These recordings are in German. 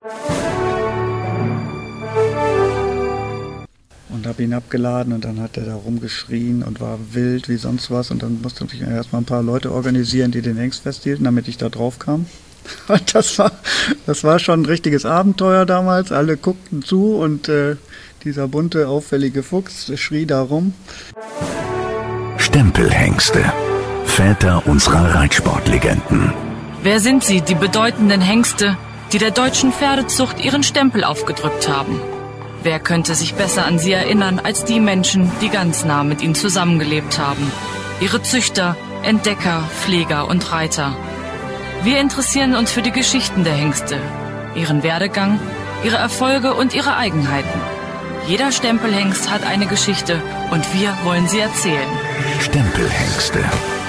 Und habe ihn abgeladen und dann hat er da rumgeschrien und war wild wie sonst was. Und dann musste ich erstmal ein paar Leute organisieren, die den Hengst festhielten, damit ich da drauf kam. Und das war schon ein richtiges Abenteuer damals. Alle guckten zu und dieser bunte, auffällige Fuchs schrie da rum. Stempelhengste, Väter unserer Reitsportlegenden. Wer sind sie, die bedeutenden Hengste, die der deutschen Pferdezucht ihren Stempel aufgedrückt haben? Wer könnte sich besser an sie erinnern als die Menschen, die ganz nah mit ihnen zusammengelebt haben? Ihre Züchter, Entdecker, Pfleger und Reiter. Wir interessieren uns für die Geschichten der Hengste, ihren Werdegang, ihre Erfolge und ihre Eigenheiten. Jeder Stempelhengst hat eine Geschichte und wir wollen sie erzählen. Stempelhengste.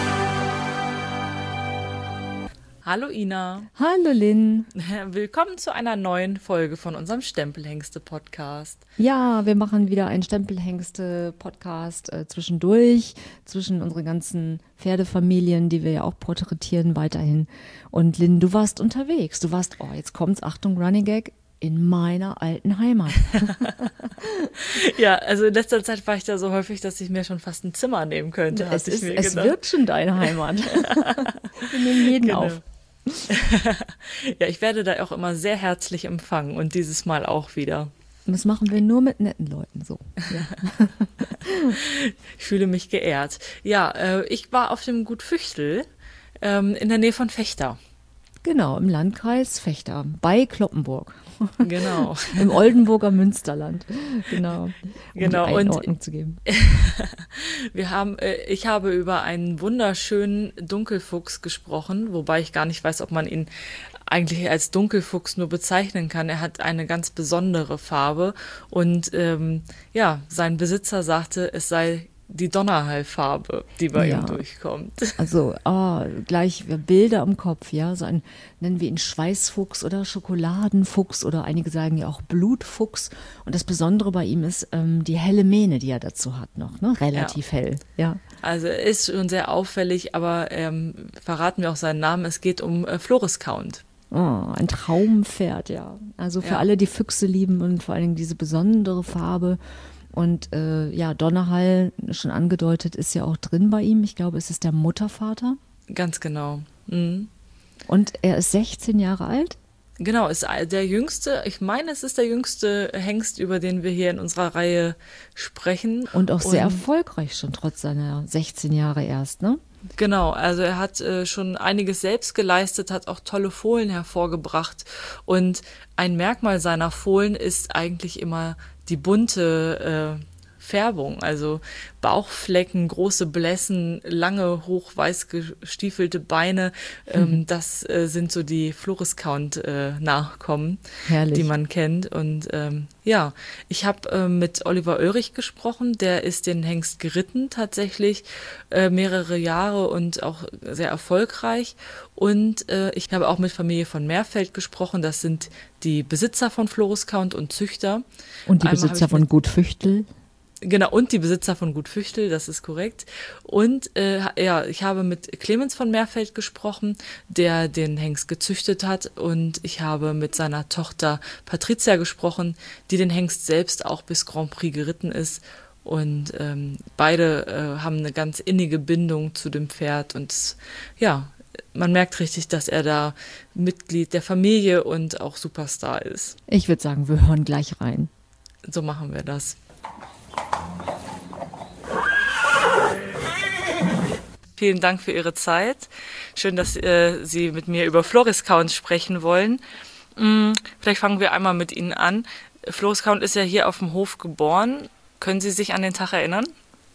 Hallo Ina. Hallo Lynn. Willkommen zu einer neuen Folge von unserem Stempelhengste-Podcast. Ja, wir machen wieder einen Stempelhengste-Podcast zwischendurch, zwischen unseren ganzen Pferdefamilien, die wir ja auch porträtieren weiterhin. Und Lynn, du warst unterwegs. Du warst, jetzt kommt's, Achtung, Running Gag, in meiner alten Heimat. Ja, also in letzter Zeit war ich da so häufig, dass ich mir schon fast ein Zimmer nehmen könnte. Es wird schon deine Heimat. Wir nehmen jeden auf. Ja, ich werde da auch immer sehr herzlich empfangen und dieses Mal auch wieder. Und das machen wir nur mit netten Leuten so. Ja. Ich fühle mich geehrt. Ja, ich war auf dem Gut Füchtel in der Nähe von Vechta. Genau, im Landkreis Vechta, bei Cloppenburg. Genau. Im Oldenburger Münsterland. Genau. Genau. Die Einordnung zu geben. Ich habe über einen wunderschönen Dunkelfuchs gesprochen, wobei ich gar nicht weiß, ob man ihn eigentlich als Dunkelfuchs nur bezeichnen kann. Er hat eine ganz besondere Farbe und sein Besitzer sagte, es sei die Donnerhallfarbe, die bei ihm durchkommt. Also gleich Bilder im Kopf, ja, so ein, nennen wir ihn Schweißfuchs oder Schokoladenfuchs oder einige sagen ja auch Blutfuchs. Und das Besondere bei ihm ist die helle Mähne, die er dazu hat noch, ne? Relativ hell, ja. Also er ist schon sehr auffällig, aber verraten wir auch seinen Namen, es geht um Floriscount. Oh, ein Traumpferd, ja. Also für alle, die Füchse lieben und vor allen Dingen diese besondere Farbe. Und Donnerhall, schon angedeutet, ist ja auch drin bei ihm. Ich glaube, es ist der Muttervater. Ganz genau. Mhm. Und er ist 16 Jahre alt? Genau, ist der jüngste, ich meine, es ist der jüngste Hengst, über den wir hier in unserer Reihe sprechen. Und auch sehr erfolgreich schon, trotz seiner 16 Jahre erst, ne? Genau, also er hat schon einiges selbst geleistet, hat auch tolle Fohlen hervorgebracht. Und ein Merkmal seiner Fohlen ist eigentlich immer die bunte Färbung, also Bauchflecken, große Blässen, lange, hoch weiß gestiefelte Beine, das sind so die Floriscount-Nachkommen, die man kennt. Und ich habe mit Oliver Oelrich gesprochen, der ist den Hengst geritten tatsächlich mehrere Jahre und auch sehr erfolgreich. Und ich habe auch mit Familie von Meerfeld gesprochen, das sind die Besitzer von Floriscount und Züchter. Und die Besitzer von Gut Füchtel. Genau, und die Besitzer von Gut Füchtel, das ist korrekt. Und ich habe mit Clemens von Meerfeld gesprochen, der den Hengst gezüchtet hat. Und ich habe mit seiner Tochter Patricia gesprochen, die den Hengst selbst auch bis Grand Prix geritten ist. Und beide haben eine ganz innige Bindung zu dem Pferd. Und man merkt richtig, dass er da Mitglied der Familie und auch Superstar ist. Ich würde sagen, wir hören gleich rein. So machen wir das. Vielen Dank für Ihre Zeit. Schön, dass Sie mit mir über Floriscount sprechen wollen. Vielleicht fangen wir einmal mit Ihnen an. Floriscount ist ja hier auf dem Hof geboren. Können Sie sich an den Tag erinnern?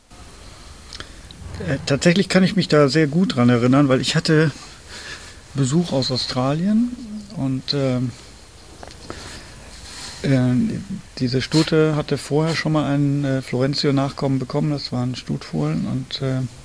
Tatsächlich kann ich mich da sehr gut dran erinnern, weil ich hatte Besuch aus Australien und diese Stute hatte vorher schon mal einen Florentio-Nachkommen bekommen, das waren Stutfohlen und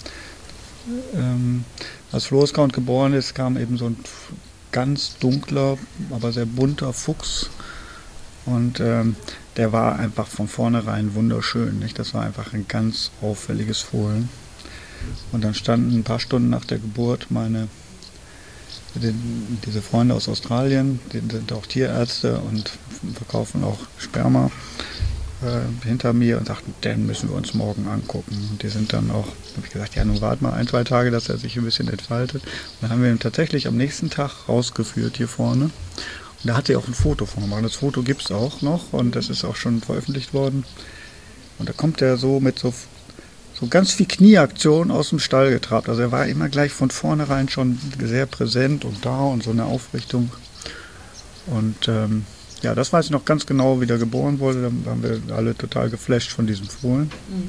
als Floriscount geboren ist, kam eben so ein ganz dunkler, aber sehr bunter Fuchs und der war einfach von vornherein wunderschön, nicht? Das war einfach ein ganz auffälliges Fohlen. Und dann standen ein paar Stunden nach der Geburt meine diese Freunde aus Australien, die sind auch Tierärzte und verkaufen auch Sperma hinter mir und sagten, den müssen wir uns morgen angucken. Und die sind dann auch, habe ich gesagt, ja, nun wart mal 1-2 Tage, dass er sich ein bisschen entfaltet. Und dann haben wir ihn tatsächlich am nächsten Tag rausgeführt hier vorne. Und da hat sie auch ein Foto von gemacht. Das Foto gibt es auch noch und das ist auch schon veröffentlicht worden. Und da kommt er so mit so ganz viel Knieaktion aus dem Stall getrabt. Also er war immer gleich von vornherein schon sehr präsent und da und so eine Aufrichtung. Und ja, das weiß ich noch ganz genau, wie der geboren wurde. Da waren wir alle total geflasht von diesem Fohlen.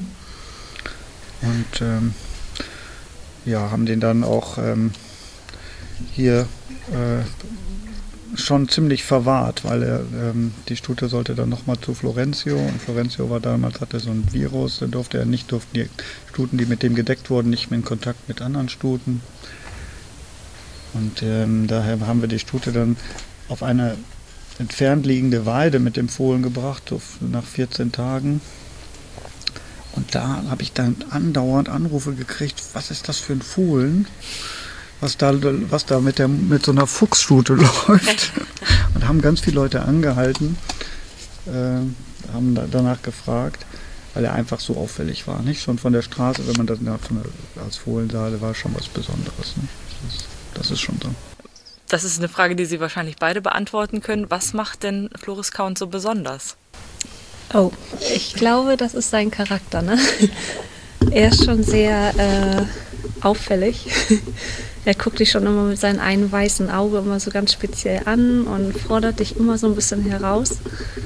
Und ja, haben den dann auch hier schon ziemlich verwahrt, weil die Stute sollte dann nochmal zu Florencio. Und Florencio war damals, hatte so ein Virus, da durften die Stuten, die mit dem gedeckt wurden, nicht mehr in Kontakt mit anderen Stuten. Und daher haben wir die Stute dann auf eine entfernt liegende Weide mit dem Fohlen gebracht, nach 14 Tagen. Und da habe ich dann andauernd Anrufe gekriegt, was ist das für ein Fohlen, was da mit so einer Fuchsstute läuft. Und haben ganz viele Leute angehalten, haben danach gefragt, weil er einfach so auffällig war. Nicht schon von der Straße, wenn man das als Fohlen sah, das war schon was Besonderes. Nicht? Das ist schon so. Das ist eine Frage, die Sie wahrscheinlich beide beantworten können. Was macht denn Floris Count so besonders? Oh, ich glaube, das ist sein Charakter, ne? Er ist schon sehr auffällig. Er guckt dich schon immer mit seinem einen weißen Auge immer so ganz speziell an und fordert dich immer so ein bisschen heraus.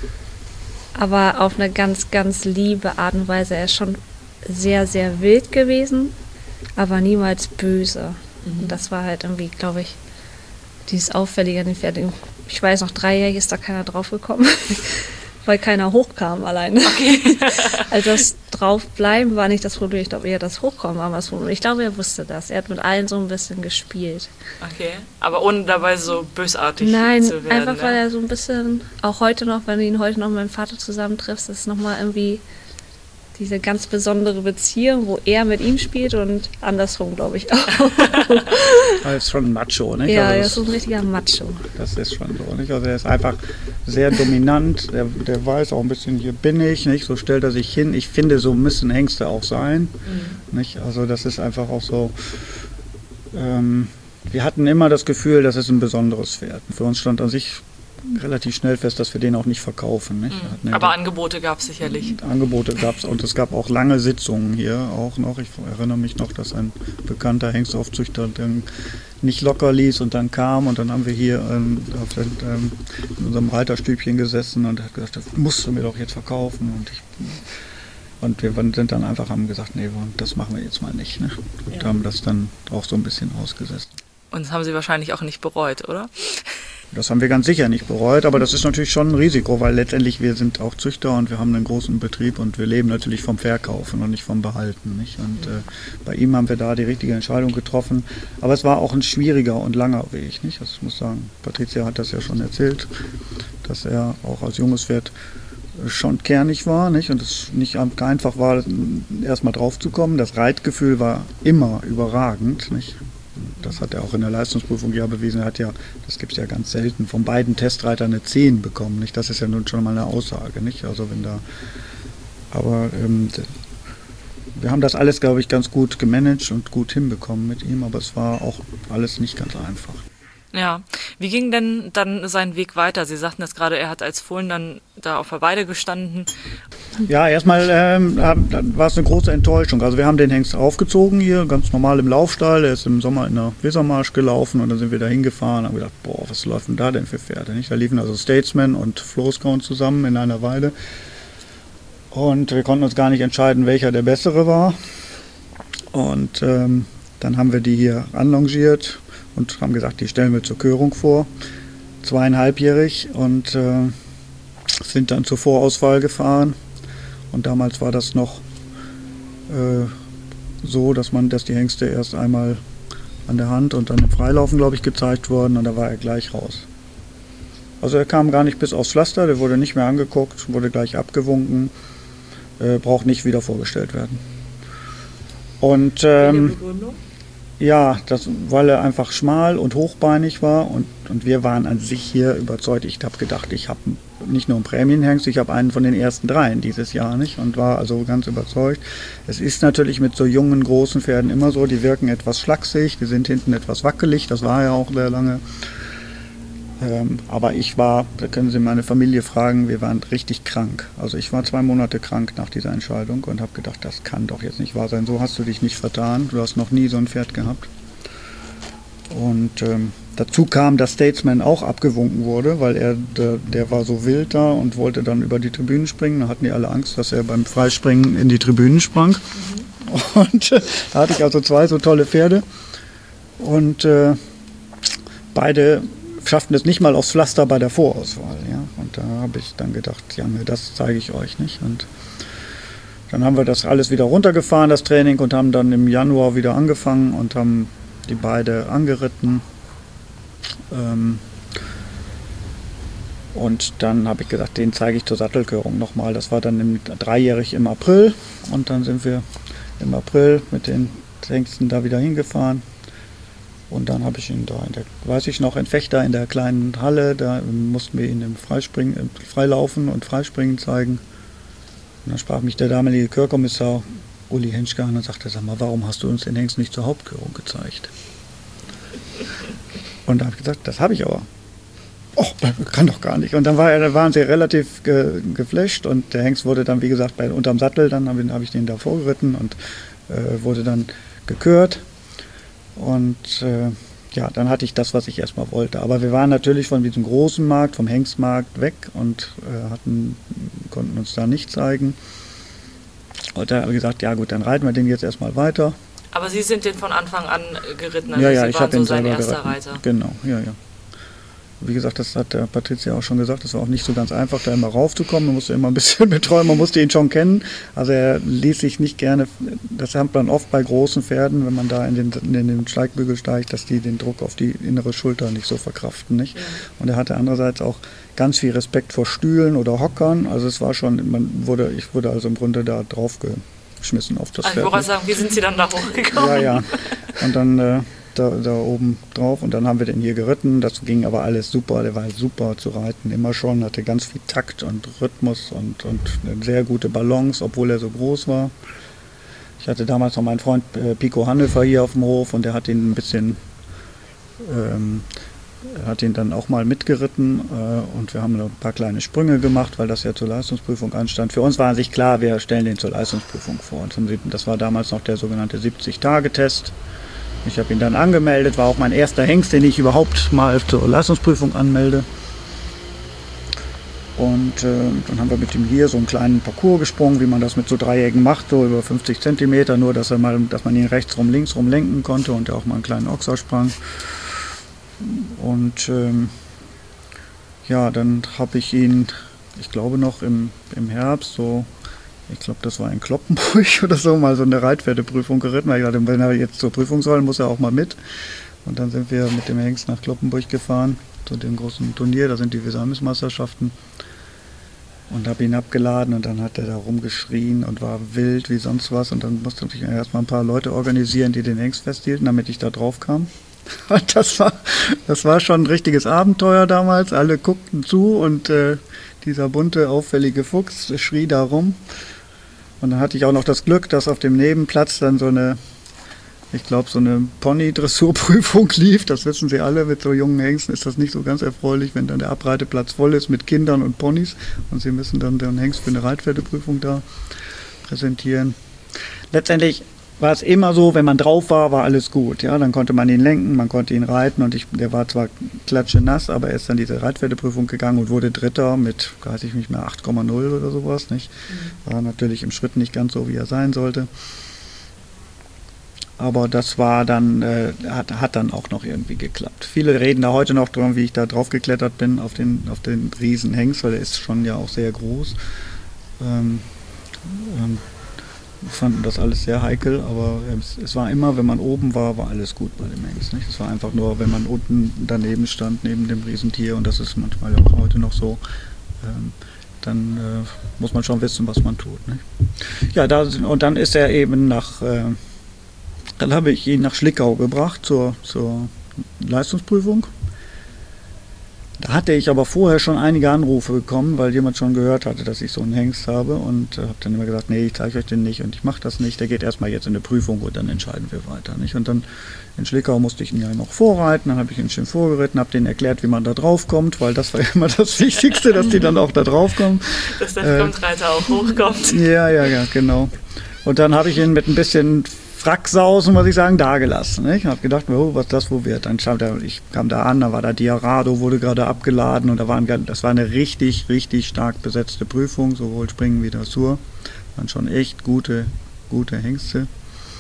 Aber auf eine ganz, ganz liebe Art und Weise. Er ist schon sehr, sehr wild gewesen, aber niemals böse. Und das war halt irgendwie, glaube ich, dieses Auffällige an den Pferden. Ich weiß noch, 3 Jahre ist da keiner drauf gekommen, weil keiner hochkam alleine. Okay. Also das Draufbleiben war nicht das Problem. Ich glaube eher das Hochkommen war das Problem. Ich glaube, er wusste das. Er hat mit allen so ein bisschen gespielt. Okay, aber ohne dabei so bösartig Nein, zu werden. Nein, einfach weil er so ein bisschen, auch heute noch, wenn du ihn heute noch mit meinem Vater zusammentriffst, ist nochmal irgendwie diese ganz besondere Beziehung, wo er mit ihm spielt und andersrum, glaube ich, auch. Er ist schon ein Macho, nicht? Ja, also er ist so ein richtiger Macho. Das ist schon so, nicht? Also er ist einfach sehr dominant, der weiß auch ein bisschen, hier bin ich, nicht? So stellt er sich hin. Ich finde, so müssen Hengste auch sein, nicht? Also das ist einfach auch so, wir hatten immer das Gefühl, das ist ein besonderes Pferd. Für uns stand an sich relativ schnell fest, dass wir den auch nicht verkaufen. Nicht? Aber Angebote gab es sicherlich. Angebote gab es und es gab auch lange Sitzungen hier auch noch. Ich erinnere mich noch, dass ein bekannter Hengstaufzüchter dann nicht locker ließ und dann kam und dann haben wir hier in unserem Reiterstübchen gesessen und er hat gesagt, das musst du mir doch jetzt verkaufen. Und wir sind dann einfach, haben gesagt, nee, das machen wir jetzt mal nicht. Ne? Und haben das dann auch so ein bisschen ausgesessen. Und das haben Sie wahrscheinlich auch nicht bereut, oder? Das haben wir ganz sicher nicht bereut, aber das ist natürlich schon ein Risiko, weil letztendlich wir sind auch Züchter und wir haben einen großen Betrieb und wir leben natürlich vom Verkaufen und nicht vom Behalten. Nicht? Und bei ihm haben wir da die richtige Entscheidung getroffen, aber es war auch ein schwieriger und langer Weg. Nicht? Das muss sagen, Patricia hat das ja schon erzählt, dass er auch als junges Pferd schon kernig war, nicht? Und es nicht einfach war, erstmal drauf zu kommen. Das Reitgefühl war immer überragend, nicht? Das hat er auch in der Leistungsprüfung ja bewiesen. Er hat ja, das gibt es ja ganz selten, von beiden Testreitern eine 10 bekommen. Nicht? Das ist ja nun schon mal eine Aussage. Nicht? Also wenn da, aber wir haben das alles, glaube ich, ganz gut gemanagt und gut hinbekommen mit ihm. Aber es war auch alles nicht ganz einfach. Ja, wie ging denn dann sein Weg weiter? Sie sagten das gerade, er hat als Fohlen dann da auf der Weide gestanden. Ja, erstmal war es eine große Enttäuschung. Also wir haben den Hengst aufgezogen hier, ganz normal im Laufstall. Er ist im Sommer in der Wesermarsch gelaufen und dann sind wir da hingefahren und haben gedacht, boah, was läuft denn da denn für Pferde? Nicht? Da liefen also Statesman und Floris Count zusammen in einer Weide. Und wir konnten uns gar nicht entscheiden, welcher der bessere war. Und dann haben wir die hier anlongiert und haben gesagt, die stellen wir zur Körung vor, 2,5-jährig und sind dann zur Vorauswahl gefahren. Und damals war das noch so, dass die Hengste erst einmal an der Hand und dann im Freilaufen, glaube ich, gezeigt wurden und da war er gleich raus. Also er kam gar nicht bis aufs Pflaster, der wurde nicht mehr angeguckt, wurde gleich abgewunken, braucht nicht wieder vorgestellt werden. Und Welche Begründung? Ja, weil er einfach schmal und hochbeinig war und wir waren an sich hier überzeugt. Ich habe gedacht, ich habe nicht nur einen Prämienhengst, ich habe einen von den ersten 3 dieses Jahr, nicht? Und war also ganz überzeugt. Es ist natürlich mit so jungen, großen Pferden immer so, die wirken etwas schlaksig, die sind hinten etwas wackelig, das war ja auch sehr lange. Aber da können Sie meine Familie fragen, wir waren richtig krank. Also ich war 2 Monate krank nach dieser Entscheidung und habe gedacht, das kann doch jetzt nicht wahr sein. So hast du dich nicht vertan. Du hast noch nie so ein Pferd gehabt. Und dazu kam, dass Statesman auch abgewunken wurde, weil der war so wild da und wollte dann über die Tribünen springen. Da hatten die alle Angst, dass er beim Freispringen in die Tribünen sprang. Und da hatte ich also 2 so tolle Pferde. Und beide schafften es nicht mal aufs Pflaster bei der Vorauswahl. Ja? Und da habe ich dann gedacht, ja, das zeige ich euch nicht. Und dann haben wir das alles wieder runtergefahren, das Training, und haben dann im Januar wieder angefangen und haben die beide angeritten. Und dann habe ich gesagt, den zeige ich zur Sattelkörung nochmal. Das war dann 3-jährig im April. Und dann sind wir im April mit den Hengsten da wieder hingefahren. Und dann habe ich ihn da in Fechter in der kleinen Halle, da mussten wir ihn im Freilaufen und Freispringen zeigen. Und dann sprach mich der damalige Chörkommissar Uli Henschke an und sagte, sag mal, warum hast du uns den Hengst nicht zur Hauptkörung gezeigt? Und da habe ich gesagt, das habe ich aber. Oh, das kann doch gar nicht. Und dann waren sie relativ geflasht und der Hengst wurde dann, wie gesagt, unterm Sattel, dann habe ich den da vorgeritten und wurde dann gekürt. Und dann hatte ich das, was ich erstmal wollte. Aber wir waren natürlich von diesem großen Markt, vom Hengstmarkt weg und konnten uns da nicht zeigen. Und da habe ich gesagt, ja gut, dann reiten wir den jetzt erstmal weiter. Aber Sie sind den von Anfang an geritten, also ja, Sie ich waren so ihn sein selber erster geritten. Reiter. Genau, ja. Wie gesagt, das hat der Patricia auch schon gesagt, das war auch nicht so ganz einfach, da immer raufzukommen. Man musste immer ein bisschen betreuen, man musste ihn schon kennen. Also er ließ sich nicht gerne, das hat man oft bei großen Pferden, wenn man da in den Steigbügel steigt, dass die den Druck auf die innere Schulter nicht so verkraften. Nicht? Ja. Und er hatte andererseits auch ganz viel Respekt vor Stühlen oder Hockern. Also es war schon, ich wurde also im Grunde da drauf geschmissen auf das Pferd. Ich wollte sagen, wie sind Sie dann da hochgekommen? Ja. Und dann da oben drauf und dann haben wir den hier geritten. Das ging aber alles super, der war super zu reiten, immer schon, hatte ganz viel Takt und Rhythmus und eine sehr gute Balance, obwohl er so groß war. Ich hatte damals noch meinen Freund Pico Hannefer hier auf dem Hof und der hat ihn ein bisschen, hat ihn dann auch mal mitgeritten und wir haben ein paar kleine Sprünge gemacht, weil das ja zur Leistungsprüfung anstand. Für uns war an sich klar, wir stellen den zur Leistungsprüfung vor. Das war damals noch der sogenannte 70-Tage-Test. Ich habe ihn dann angemeldet, war auch mein erster Hengst, den ich überhaupt mal zur Leistungsprüfung anmelde. Und dann haben wir mit ihm hier so einen kleinen Parcours gesprungen, wie man das mit so Dreiecken macht, so über 50 Zentimeter, nur dass man ihn rechts rum, links rum lenken konnte und er auch mal einen kleinen Ochser sprang. Und dann habe ich ihn, ich glaube noch im Herbst, so, ich glaube, das war in Kloppenburg oder so, mal so eine Reitpferdeprüfung geritten. Weil ich dachte, wenn er jetzt zur Prüfung soll, muss er auch mal mit. Und dann sind wir mit dem Hengst nach Kloppenburg gefahren, zu dem großen Turnier, da sind die Weser-Meisterschaften. Und habe ihn abgeladen und dann hat er da rumgeschrien und war wild wie sonst was. Und dann musste ich erstmal ein paar Leute organisieren, die den Hengst festhielten, damit ich da drauf kam. Und das war schon ein richtiges Abenteuer damals. Alle guckten zu und dieser bunte, auffällige Fuchs schrie da rum. Und dann hatte ich auch noch das Glück, dass auf dem Nebenplatz dann so eine Pony-Dressurprüfung lief. Das wissen Sie alle, mit so jungen Hengsten ist das nicht so ganz erfreulich, wenn dann der Abreiteplatz voll ist mit Kindern und Ponys. Und Sie müssen dann den Hengst für eine Reitpferdeprüfung da präsentieren. Letztendlich war es immer so, wenn man drauf war, war alles gut. Ja, dann konnte man ihn lenken, man konnte ihn reiten und der war zwar klatschenass, aber er ist dann diese Reitpferdeprüfung gegangen und wurde Dritter mit, weiß ich nicht mehr, 8,0 oder sowas. Nicht? War natürlich im Schritt nicht ganz so, wie er sein sollte. Aber das war dann, hat dann auch noch irgendwie geklappt. Viele reden da heute noch drum, wie ich da drauf geklettert bin auf den riesen Hengst, weil der ist schon ja auch sehr groß. Wir fanden das alles sehr heikel, aber es war immer, wenn man oben war, war alles gut bei dem Hengst. Nicht? Es war einfach nur, wenn man unten daneben stand, neben dem Riesentier, und das ist manchmal auch heute noch so, dann muss man schon wissen, was man tut. Nicht? Ja, und dann ist er eben nach Dann habe ich ihn nach Schlickau gebracht zur Leistungsprüfung. Da hatte ich aber vorher schon einige Anrufe bekommen, weil jemand schon gehört hatte, dass ich so einen Hengst habe und habe dann immer gesagt, nee, ich zeige euch den nicht und ich mache das nicht, der geht erstmal jetzt in eine Prüfung und dann entscheiden wir weiter. Nicht? Und dann in Schlickau musste ich ihn ja noch vorreiten, dann habe ich ihn schön vorgeritten, habe denen erklärt, wie man da drauf kommt, weil das war immer das Wichtigste, dass die dann auch da drauf kommen. Dass der Frontreiter auch hochkommt. Ja, genau. Und dann habe ich ihn mit ein bisschen Fracksausen, muss ich sagen, dagelassen. Ich habe gedacht, oh, was das wo wird. Dann ich kam da an, da war der Diarado, wurde gerade abgeladen und das war eine richtig, richtig stark besetzte Prüfung, sowohl Springen wie Dressur. Waren schon echt gute Hengste.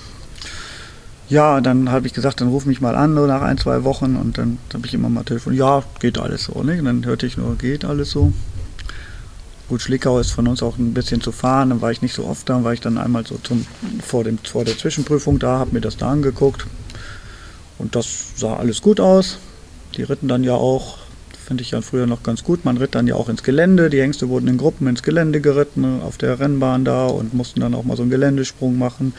Ja, dann habe ich gesagt, dann ruf mich mal an, nach 1-2 Wochen und dann habe ich immer mal telefoniert, ja, geht alles so. Nicht? Und dann hörte ich nur, geht alles so. Gut, Schlickau ist von uns auch ein bisschen zu fahren, dann war ich nicht so oft da, war ich dann einmal so vor der Zwischenprüfung da, habe mir das da angeguckt und das sah alles gut aus. Die ritten dann ja auch, finde ich ja früher noch ganz gut, man ritt dann ja auch ins Gelände, die Hengste wurden in Gruppen ins Gelände geritten, auf der Rennbahn da und mussten dann auch mal so einen Geländesprung machen.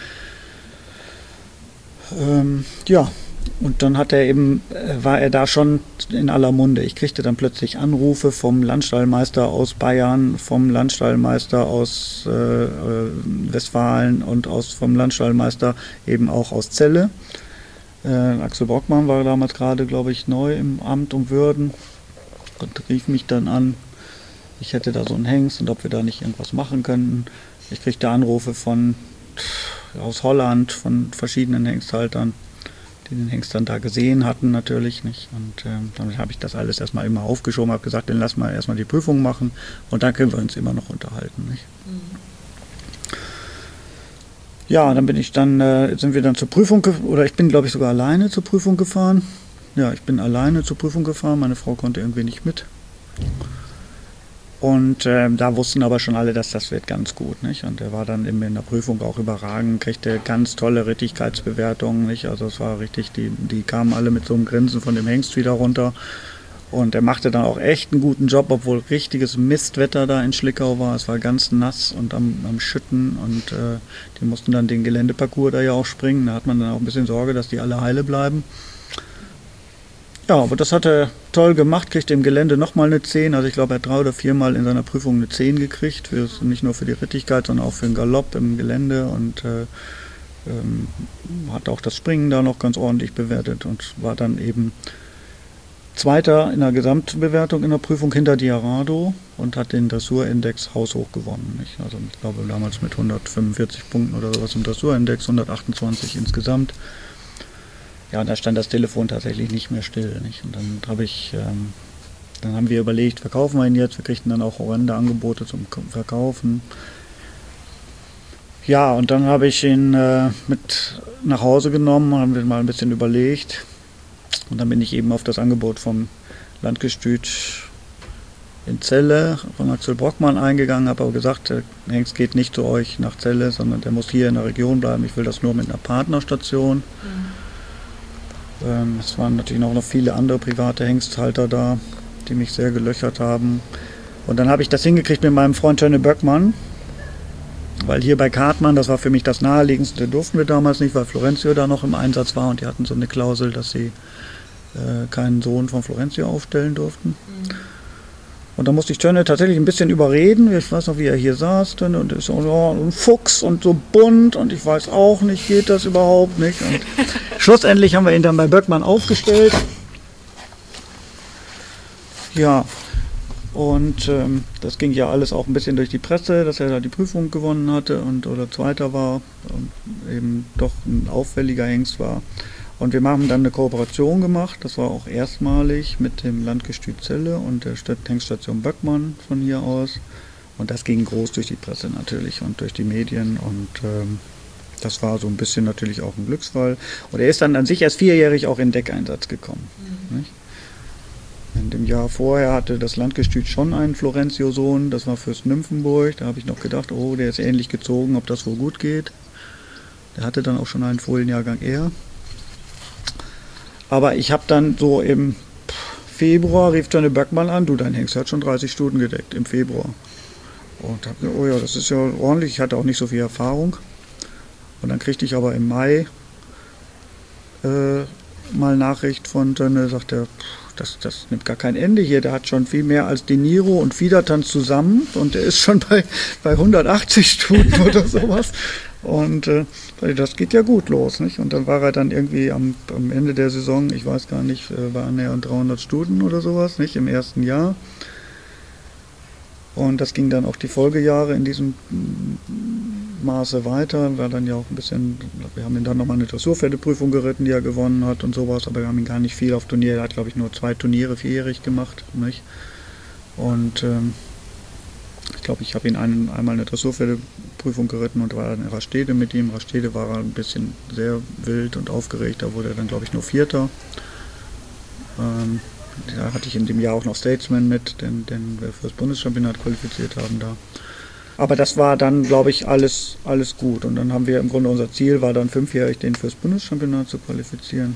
Und dann war er da schon in aller Munde. Ich kriegte dann plötzlich Anrufe vom Landstallmeister aus Bayern, vom Landstallmeister aus Westfalen und vom Landstallmeister eben auch aus Celle. Axel Brockmann war damals gerade, glaube ich, neu im Amt um Würden und rief mich dann an, ich hätte da so einen Hengst und ob wir da nicht irgendwas machen könnten. Ich kriegte Anrufe aus Holland von verschiedenen Hengsthaltern, die den Hengst dann da gesehen hatten natürlich nicht. Und dann habe ich das alles erstmal immer aufgeschoben, habe gesagt, dann lass mal erstmal die Prüfung machen und dann können wir uns immer noch unterhalten. Nicht? Mhm. Ja, dann sind wir dann zur Prüfung, oder ich bin glaube ich sogar alleine zur Prüfung gefahren. Ja, ich bin alleine zur Prüfung gefahren, meine Frau konnte irgendwie nicht mit. Und da wussten aber schon alle, dass das wird ganz gut, nicht? Und er war dann in der Prüfung auch überragend, kriegte ganz tolle Rittigkeitsbewertungen, nicht? Also es war richtig, die kamen alle mit so einem Grinsen von dem Hengst wieder runter. Und er machte dann auch echt einen guten Job, obwohl richtiges Mistwetter da in Schlickau war. Es war ganz nass und am Schütten und die mussten dann den Geländeparcours da ja auch springen. Da hat man dann auch ein bisschen Sorge, dass die alle heile bleiben. Ja, aber das hat er toll gemacht, kriegte im Gelände nochmal eine 10. Also ich glaube, er hat 3 oder 4 Mal in seiner Prüfung eine 10 gekriegt. Nicht nur für die Rittigkeit, sondern auch für den Galopp im Gelände. Und hat auch das Springen da noch ganz ordentlich bewertet und war dann eben Zweiter in der Gesamtbewertung in der Prüfung hinter Diarado und hat den Dressurindex haushoch gewonnen. Nicht? Also ich glaube damals mit 145 Punkten oder sowas im Dressurindex, 128 insgesamt. Ja, und da stand das Telefon tatsächlich nicht mehr still. Nicht? Und dann haben wir überlegt, verkaufen wir ihn jetzt? Wir kriegten dann auch horrende Angebote zum Verkaufen. Ja, und dann habe ich ihn mit nach Hause genommen, haben wir mal ein bisschen überlegt. Und dann bin ich eben auf das Angebot vom Landgestüt in Celle von Axel Brockmann eingegangen, habe aber gesagt, der Hengst geht nicht zu euch nach Celle, sondern der muss hier in der Region bleiben. Ich will das nur mit einer Partnerstation. Mhm. Es waren natürlich noch viele andere private Hengsthalter da, die mich sehr gelöchert haben. Und dann habe ich das hingekriegt mit meinem Freund Tönne Böckmann, weil hier bei Kartmann, das war für mich das naheliegendste, durften wir damals nicht, weil Florenzio da noch im Einsatz war und die hatten so eine Klausel, dass sie keinen Sohn von Florenzio aufstellen durften. Mhm. Und da musste ich Tönne tatsächlich ein bisschen überreden. Ich weiß noch, wie er hier saß, Tönne, und ist so ein Fuchs und so bunt und ich weiß auch nicht, geht das überhaupt nicht. Und schlussendlich haben wir ihn dann bei Böckmann aufgestellt. Ja, und das ging ja alles auch ein bisschen durch die Presse, dass er da die Prüfung gewonnen hatte oder Zweiter war und eben doch ein auffälliger Hengst war. Und wir haben dann eine Kooperation gemacht, das war auch erstmalig mit dem Landgestüt Celle und der Hengststation Böckmann von hier aus. Und das ging groß durch die Presse natürlich und durch die Medien und das war so ein bisschen natürlich auch ein Glücksfall. Und er ist dann an sich erst 4-jährig auch in Deckeinsatz gekommen. Mhm. Nicht? In dem Jahr vorher hatte das Landgestüt schon einen Florenzio-Sohn, das war Fürst Nymphenburg. Da habe ich noch gedacht, oh, der ist ähnlich gezogen, ob das wohl gut geht. Der hatte dann auch schon einen Fohlenjahrgang eher. Aber ich habe dann so im Februar, rief Tönne Böckmann an, du, dein Hengst hat schon 30 Stuten gedeckt, im Februar. Und habe gesagt, oh ja, das ist ja ordentlich, ich hatte auch nicht so viel Erfahrung. Und dann kriegte ich aber im Mai mal Nachricht von Tönne, sagt er, das nimmt gar kein Ende hier, der hat schon viel mehr als De Niro und Fiedertanz zusammen und der ist schon bei 180 Stuten oder sowas. Und das geht ja gut los, nicht? Und dann war er dann irgendwie am Ende der Saison, ich weiß gar nicht, waren er an 300 Stuten oder sowas, nicht? Im ersten Jahr. Und das ging dann auch die Folgejahre in diesem Maße weiter, war dann ja auch ein bisschen, wir haben ihn dann nochmal eine Dressurpferdeprüfung geritten, die er gewonnen hat und sowas, aber wir haben ihn gar nicht viel auf Turnier, er hat glaube ich nur 2 Turniere vierjährig gemacht, nicht? Und ich glaube, ich habe ihn einmal eine Dressurpferdeprüfung geritten und war in Rastede mit ihm. Rastede war ein bisschen sehr wild und aufgeregt, da wurde er dann glaube ich nur Vierter. Da hatte ich in dem Jahr auch noch Statesman mit, den wir für das Bundeschampionat qualifiziert haben da. Aber das war dann, glaube ich, alles gut. Und dann haben wir im Grunde, unser Ziel war dann 5-jährig den fürs Bundeschampionat zu qualifizieren.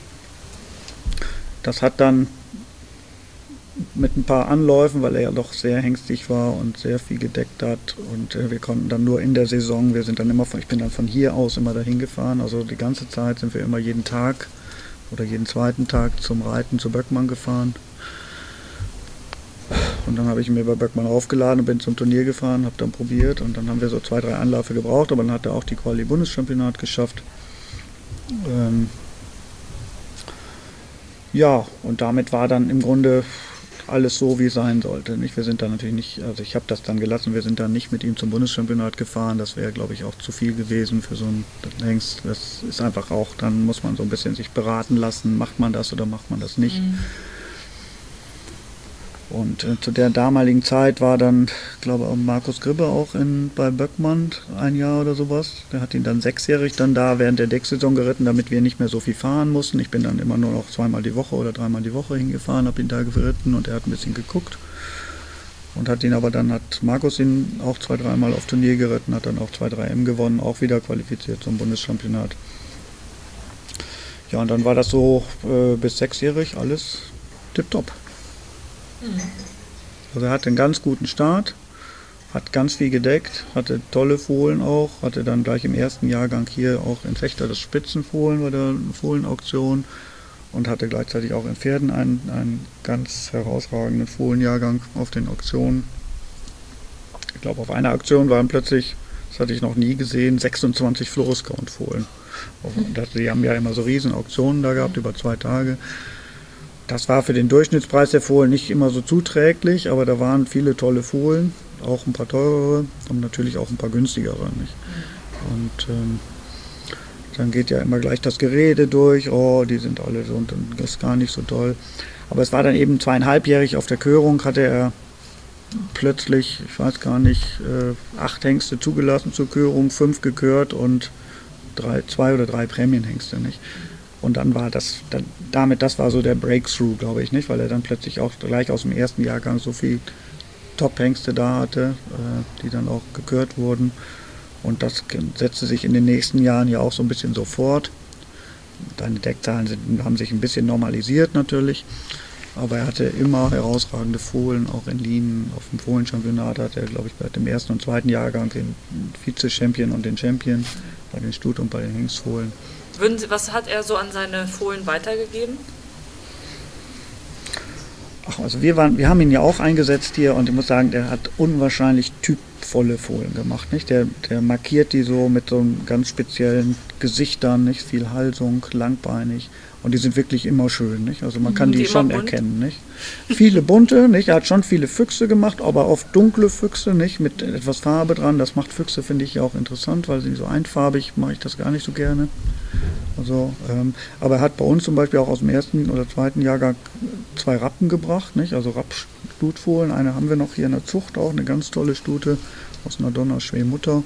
Das hat dann mit ein paar Anläufen, weil er ja doch sehr hengstig war und sehr viel gedeckt hat. Und wir konnten dann nur in der Saison, ich bin dann von hier aus immer dahin gefahren. Also die ganze Zeit sind wir immer jeden Tag oder jeden zweiten Tag zum Reiten zu Böckmann gefahren. Und dann habe ich mir bei Böckmann aufgeladen und bin zum Turnier gefahren, habe dann probiert und dann haben wir so 2, 3 Anläufe gebraucht, aber dann hat er auch die Quali-Bundeschampionat geschafft. Ja, und damit war dann im Grunde alles so, wie es sein sollte. Nicht? Wir sind dann natürlich nicht, also ich habe das dann gelassen, wir sind dann nicht mit ihm zum Bundeschampionat gefahren, das wäre glaube ich auch zu viel gewesen für so einen Hengst. Das ist einfach auch, dann muss man so ein bisschen sich beraten lassen, macht man das oder macht man das nicht. Und zu der damaligen Zeit war dann, glaube ich, Markus Gribbe auch bei Böckmann ein Jahr oder sowas. Der hat ihn dann 6-jährig dann da während der Decksaison geritten, damit wir nicht mehr so viel fahren mussten. Ich bin dann immer nur noch 2-mal die Woche oder 3-mal die Woche hingefahren, habe ihn da geritten und er hat ein bisschen geguckt. Und hat Markus ihn auch 2, 3-mal auf Turnier geritten, hat dann auch 2, 3 M gewonnen, auch wieder qualifiziert zum Bundeschampionat. Ja, und dann war das so bis 6-jährig alles tipptopp. Also er hatte einen ganz guten Start, hat ganz viel gedeckt, hatte tolle Fohlen auch, hatte dann gleich im ersten Jahrgang hier auch in Fechter das Spitzenfohlen bei der Fohlenauktion und hatte gleichzeitig auch in Pferden einen ganz herausragenden Fohlenjahrgang auf den Auktionen. Ich glaube, auf einer Auktion waren plötzlich, das hatte ich noch nie gesehen, 26 Floruscount-Fohlen. Die haben ja immer so riesen Auktionen da gehabt, über 2 Tage. Das war für den Durchschnittspreis der Fohlen nicht immer so zuträglich, aber da waren viele tolle Fohlen, auch ein paar teurere und natürlich auch ein paar günstigere. Nicht? Und dann geht ja immer gleich das Gerede durch, oh, die sind alle so und das ist gar nicht so toll. Aber es war dann eben 2,5-jährig auf der Körung, hatte er plötzlich, ich weiß gar nicht, 8 Hengste zugelassen zur Körung, 5 gekürt und 2 oder 3 Prämienhengste, nicht? Und dann war das war so der Breakthrough, glaube ich, nicht, weil er dann plötzlich auch gleich aus dem ersten Jahrgang so viel Top-Hengste da hatte, die dann auch gekürt wurden. Und das setzte sich in den nächsten Jahren ja auch so ein bisschen so fort. Seine Deckzahlen haben sich ein bisschen normalisiert natürlich, aber er hatte immer herausragende Fohlen, auch in Lien. Auf dem Fohlenchampionat hat er, glaube ich, bei dem ersten und zweiten Jahrgang den Vize-Champion und den Champion bei den Stut- und bei den Hengstfohlen. Was hat er so an seine Fohlen weitergegeben? Ach, also wir haben ihn ja auch eingesetzt hier und ich muss sagen, der hat unwahrscheinlich typvolle Fohlen gemacht. Nicht? Der markiert die so mit so einem ganz speziellen Gesichtern, nicht? Viel Halsung, langbeinig und die sind wirklich immer schön. Nicht? Also man kann die schon erkennen. Nicht? Viele bunte, nicht? Er hat schon viele Füchse gemacht, aber oft dunkle Füchse, nicht? Mit etwas Farbe dran. Das macht Füchse, finde ich, ja auch interessant, weil sie so einfarbig, mache ich das gar nicht so gerne. Also, aber er hat bei uns zum Beispiel auch aus dem ersten oder zweiten Jahrgang 2 Rappen gebracht, nicht? Also Rapp-Stutfohlen. Eine haben wir noch hier in der Zucht auch, eine ganz tolle Stute aus einer Donnerschwee-Mutter.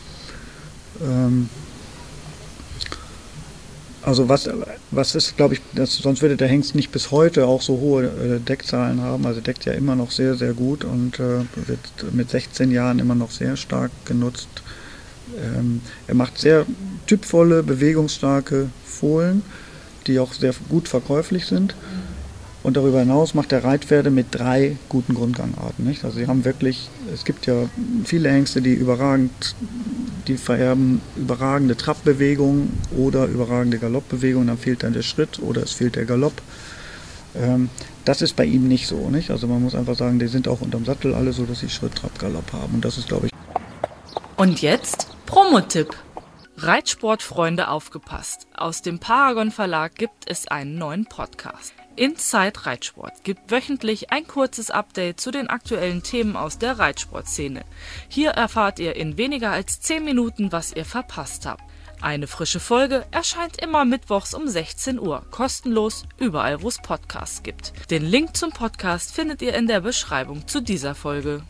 Also was ist, glaube ich, sonst würde der Hengst nicht bis heute auch so hohe Deckzahlen haben. Also deckt ja immer noch sehr, sehr gut und wird mit 16 Jahren immer noch sehr stark genutzt. Er macht sehr typvolle, bewegungsstarke Fohlen, die auch sehr gut verkäuflich sind. Und darüber hinaus macht er Reitpferde mit 3 guten Grundgangarten. Nicht? Also sie haben wirklich, es gibt ja viele Hengste, die überragend die vererben überragende Trabbewegungen oder überragende Galoppbewegungen, dann fehlt dann der Schritt oder es fehlt der Galopp. Das ist bei ihm nicht so, nicht? Also man muss einfach sagen, die sind auch unterm Sattel alle so, dass sie Schritt, Trab, Galopp haben. Und das ist, glaube ich... Und jetzt Promotipp. Reitsportfreunde, aufgepasst. Aus dem Paragon Verlag gibt es einen neuen Podcast. Inside Reitsport gibt wöchentlich ein kurzes Update zu den aktuellen Themen aus der Reitsportszene. Hier erfahrt ihr in weniger als 10 Minuten, was ihr verpasst habt. Eine frische Folge erscheint immer mittwochs um 16 Uhr, kostenlos überall, wo es Podcasts gibt. Den Link zum Podcast findet ihr in der Beschreibung zu dieser Folge.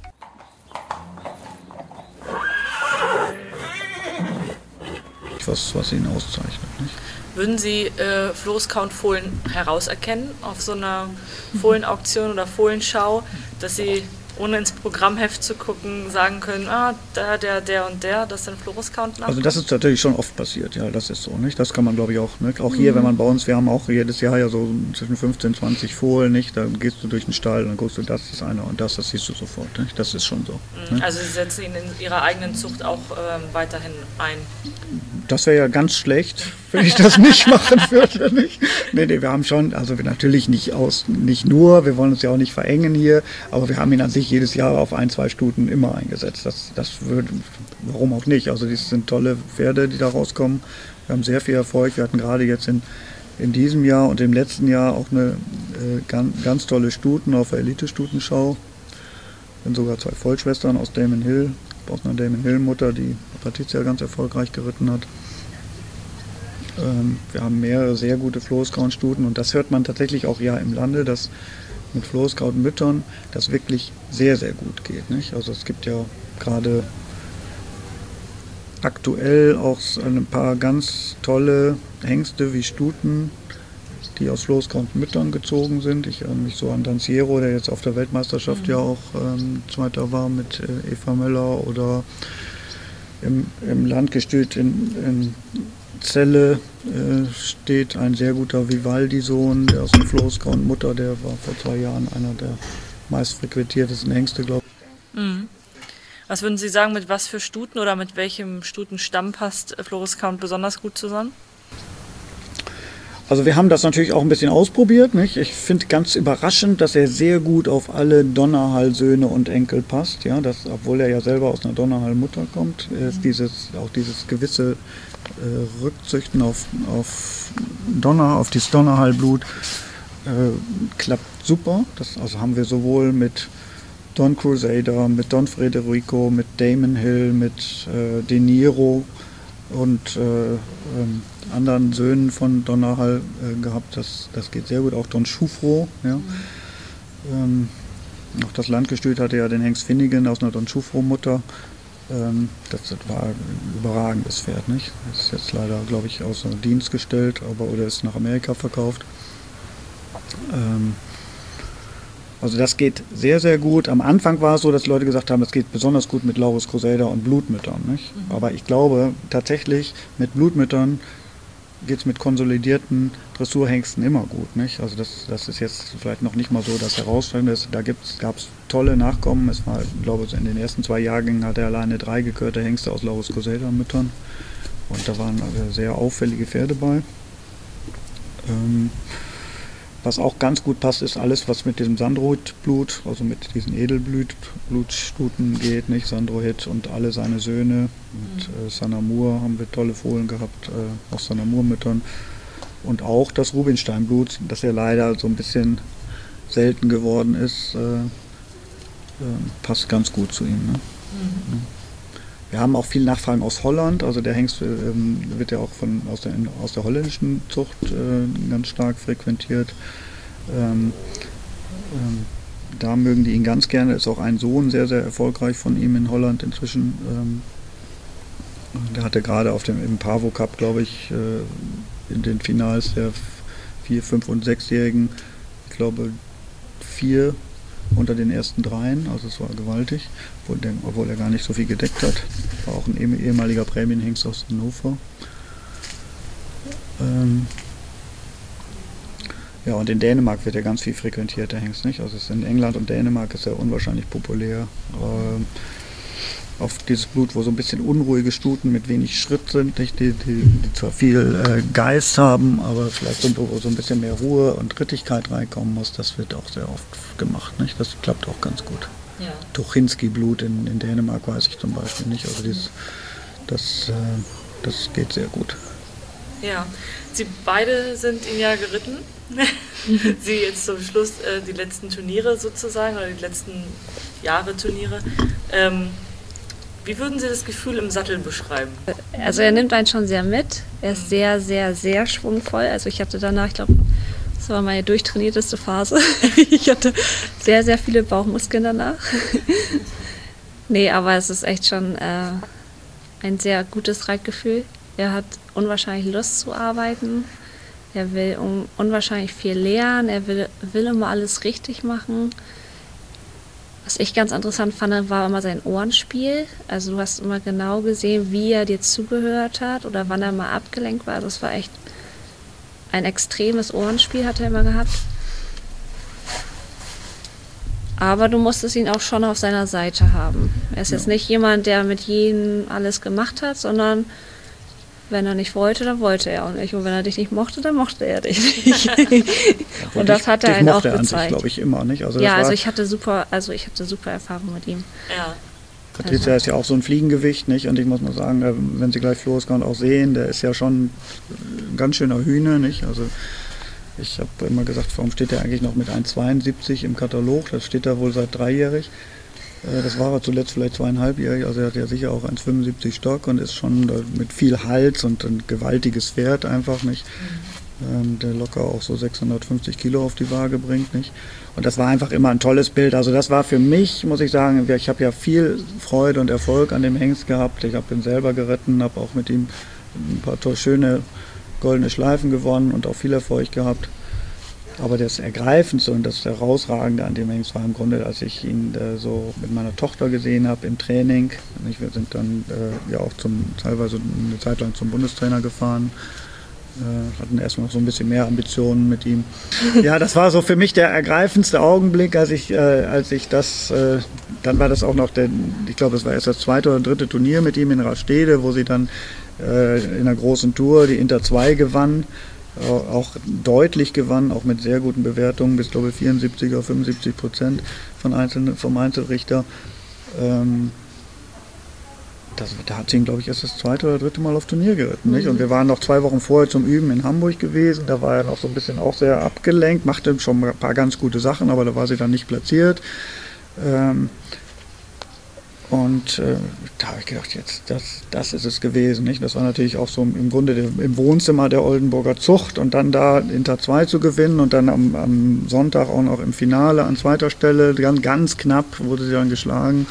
Was ihn auszeichnet. Nicht? Würden Sie Floßkauenfohlen herauserkennen auf so einer Fohlenauktion oder Fohlenschau, dass Sie, ohne ins Programmheft zu gucken, sagen können, der und der, das sind Floßkauen? Also das ist natürlich schon oft passiert, ja, das ist so, nicht? Das kann man, glaube ich, auch, ne? Auch hier, wenn man bei uns, wir haben auch jedes Jahr ja so zwischen 15, 20 Fohlen, nicht? Dann gehst du durch den Stall und dann guckst du, das ist einer und das siehst du sofort, nicht? Das ist schon so. Ne? Also Sie setzen ihn in Ihrer eigenen Zucht auch weiterhin ein? Das wäre ja ganz schlecht, wenn ich das nicht machen würde, nicht? Nee, wir haben schon, also wir natürlich nicht nur, wir wollen uns ja auch nicht verengen hier, aber wir haben ihn an sich jedes Jahr auf 1, 2 Stuten immer eingesetzt. Das würde, warum auch nicht? Also das sind tolle Pferde, die da rauskommen. Wir haben sehr viel Erfolg. Wir hatten gerade jetzt in diesem Jahr und im letzten Jahr auch eine ganz tolle Stuten auf der Elite-Stutenschau. Sind sogar 2 Vollschwestern aus Damon Hill, aus einer Damon Hill-Mutter, die Patricia ganz erfolgreich geritten hat. Wir haben mehrere sehr gute Floßkauenstuten und das hört man tatsächlich auch ja im Lande, dass mit Floßkauenmüttern das wirklich sehr, sehr gut geht. Nicht? Also es gibt ja gerade aktuell auch ein paar ganz tolle Hengste wie Stuten, die aus Floßkauenmüttern gezogen sind. Ich erinnere mich so an Danciero, der jetzt auf der Weltmeisterschaft ja auch Zweiter war mit Eva Möller, oder im Landgestüt in Celle steht ein sehr guter Vivaldi-Sohn, der aus dem Floßkauenmutter, der war vor 2 Jahren einer der meistfrequentiertesten Hengste, glaube ich. Was würden Sie sagen, mit was für Stuten oder mit welchem Stutenstamm passt Floßkauen besonders gut zusammen? Also wir haben das natürlich auch ein bisschen ausprobiert. Nicht? Ich finde ganz überraschend, dass er sehr gut auf alle Donnerhall-Söhne und Enkel passt. Ja? Obwohl er ja selber aus einer Donnerhall-Mutter kommt, ist dieses gewisse Rückzüchten auf dieses Donnerhall-Blut klappt super. Also haben wir sowohl mit Don Crusader, mit Don Federico, mit Damon Hill, mit De Niro und anderen Söhnen von Donnerhall gehabt. Das geht sehr gut. Auch Don Schufro. Ja. Auch das Landgestüt hatte ja den Hengst Finnigan aus einer Don Schufro-Mutter. Das war ein überragendes Pferd, nicht? Das ist jetzt leider, glaube ich, außer Dienst gestellt, oder ist nach Amerika verkauft. Also das geht sehr, sehr gut. Am Anfang war es so, dass Leute gesagt haben, es geht besonders gut mit Laurus Crusader und Blutmüttern, nicht? Aber ich glaube tatsächlich, mit Blutmüttern geht es mit konsolidierten Dressurhengsten immer gut, nicht? Also das ist jetzt vielleicht noch nicht mal so das Herausfordernde. Da gab es tolle Nachkommen. Es war, glaube ich, in den ersten 2 Jahrgängen hat er alleine 3 gekörte Hengste aus Laurus Crusader Müttern. Und da waren sehr auffällige Pferde bei. Was auch ganz gut passt, ist alles, was mit diesem Sandrohit-Blut, also mit diesen Edelblutstuten geht, nicht? Sandrohit und alle seine Söhne. Mit Sanamur haben wir tolle Fohlen gehabt, aus Sanamur-Müttern. Und auch das Rubinstein-Blut, das ja leider so ein bisschen selten geworden ist, passt ganz gut zu ihm. Ne? Wir haben auch viel Nachfragen aus Holland, also der Hengst wird ja auch aus der holländischen Zucht ganz stark frequentiert. Da mögen die ihn ganz gerne, ist auch ein Sohn sehr, sehr erfolgreich von ihm in Holland inzwischen. Der hatte gerade im Pavo Cup, glaube ich, in den Finals der 4-, 5- und 6-Jährigen, ich glaube 4 unter den ersten 3, also es war gewaltig, obwohl er gar nicht so viel gedeckt hat. War auch ein ehemaliger Prämienhengst aus Hannover. Ja, und in Dänemark wird ja ganz viel frequentiert, der Hengst, nicht? Also in England und Dänemark ist er unwahrscheinlich populär. auf dieses Blut, wo so ein bisschen unruhige Stuten mit wenig Schritt sind, nicht? Die zwar viel Geist haben, aber vielleicht wo so ein bisschen mehr Ruhe und Rittigkeit reinkommen muss, das wird auch sehr oft gemacht. Nicht? Das klappt auch ganz gut. Ja. Tuchinski-Blut in Dänemark weiß ich zum Beispiel nicht. Also das geht sehr gut. Ja, Sie beide sind ihn ja geritten. Sie jetzt zum Schluss die letzten Turniere sozusagen, oder die letzten Jahre Turniere. Wie würden Sie das Gefühl im Sattel beschreiben? Also er nimmt einen schon sehr mit. Er ist sehr, sehr, sehr schwungvoll. Also ich hatte danach, ich glaube, das war meine durchtrainierteste Phase. Ich hatte sehr, sehr viele Bauchmuskeln danach. Nee, aber es ist echt schon ein sehr gutes Reitgefühl. Er hat unwahrscheinlich Lust zu arbeiten. Er will unwahrscheinlich viel lernen. Er will immer alles richtig machen. Was ich ganz interessant fand, war immer sein Ohrenspiel. Also du hast immer genau gesehen, wie er dir zugehört hat oder wann er mal abgelenkt war. Das war echt ein extremes Ohrenspiel, hat er immer gehabt. Aber du musstest ihn auch schon auf seiner Seite haben. Er ist jetzt nicht jemand, der mit jedem alles gemacht hat, sondern wenn er nicht wollte, dann wollte er auch nicht. Und wenn er dich nicht mochte, dann mochte er dich nicht. Und das hat er einen auch gezeigt. Glaube ich immer nicht. Also ja, also ich hatte super Erfahrungen mit ihm. Ja. Patricia ist ja auch so ein Fliegengewicht, nicht? Und ich muss mal sagen, wenn Sie gleich Floriskan auch sehen, der ist ja schon ein ganz schöner Hühner, nicht? Also ich habe immer gesagt, warum steht der eigentlich noch mit 1,72 im Katalog? Das steht da wohl seit 3-jährig. Das war er zuletzt vielleicht 2,5-jährig, also er hat ja sicher auch 1,75 Stock und ist schon mit viel Hals und ein gewaltiges Pferd einfach, nicht? Der locker auch so 650 Kilo auf die Waage bringt, nicht? Und das war einfach immer ein tolles Bild. Also das war für mich, muss ich sagen, ich habe ja viel Freude und Erfolg an dem Hengst gehabt. Ich habe ihn selber geritten, habe auch mit ihm ein paar schöne goldene Schleifen gewonnen und auch viel Erfolg gehabt. Aber das Ergreifendste und das Herausragende an dem Hengst war im Grunde, als ich ihn so mit meiner Tochter gesehen habe im Training. Wir sind dann ja auch teilweise eine Zeit lang zum Bundestrainer gefahren. Hatten erstmal noch so ein bisschen mehr Ambitionen mit ihm. Ja, das war so für mich der ergreifendste Augenblick, als ich das, dann war das auch noch ich glaube, es war erst das 2. oder 3. Turnier mit ihm in Rastede, wo sie dann in einer großen Tour die Inter 2 gewann. Auch deutlich gewann, auch mit sehr guten Bewertungen, bis glaube ich 74 oder 75% vom Einzelrichter. Da hat sie ihn, glaube ich, erst das 2. oder 3. Mal auf Turnier geritten. Nicht? Und wir waren noch 2 Wochen vorher zum Üben in Hamburg gewesen. Da war er noch so ein bisschen auch sehr abgelenkt, machte schon ein paar ganz gute Sachen, aber da war sie dann nicht platziert. Da habe ich gedacht, jetzt, das ist es gewesen. Nicht? Das war natürlich auch so im Grunde im Wohnzimmer der Oldenburger Zucht und dann da Inter 2 zu gewinnen und dann am Sonntag auch noch im Finale an 2. Stelle, ganz knapp wurde sie dann geschlagen.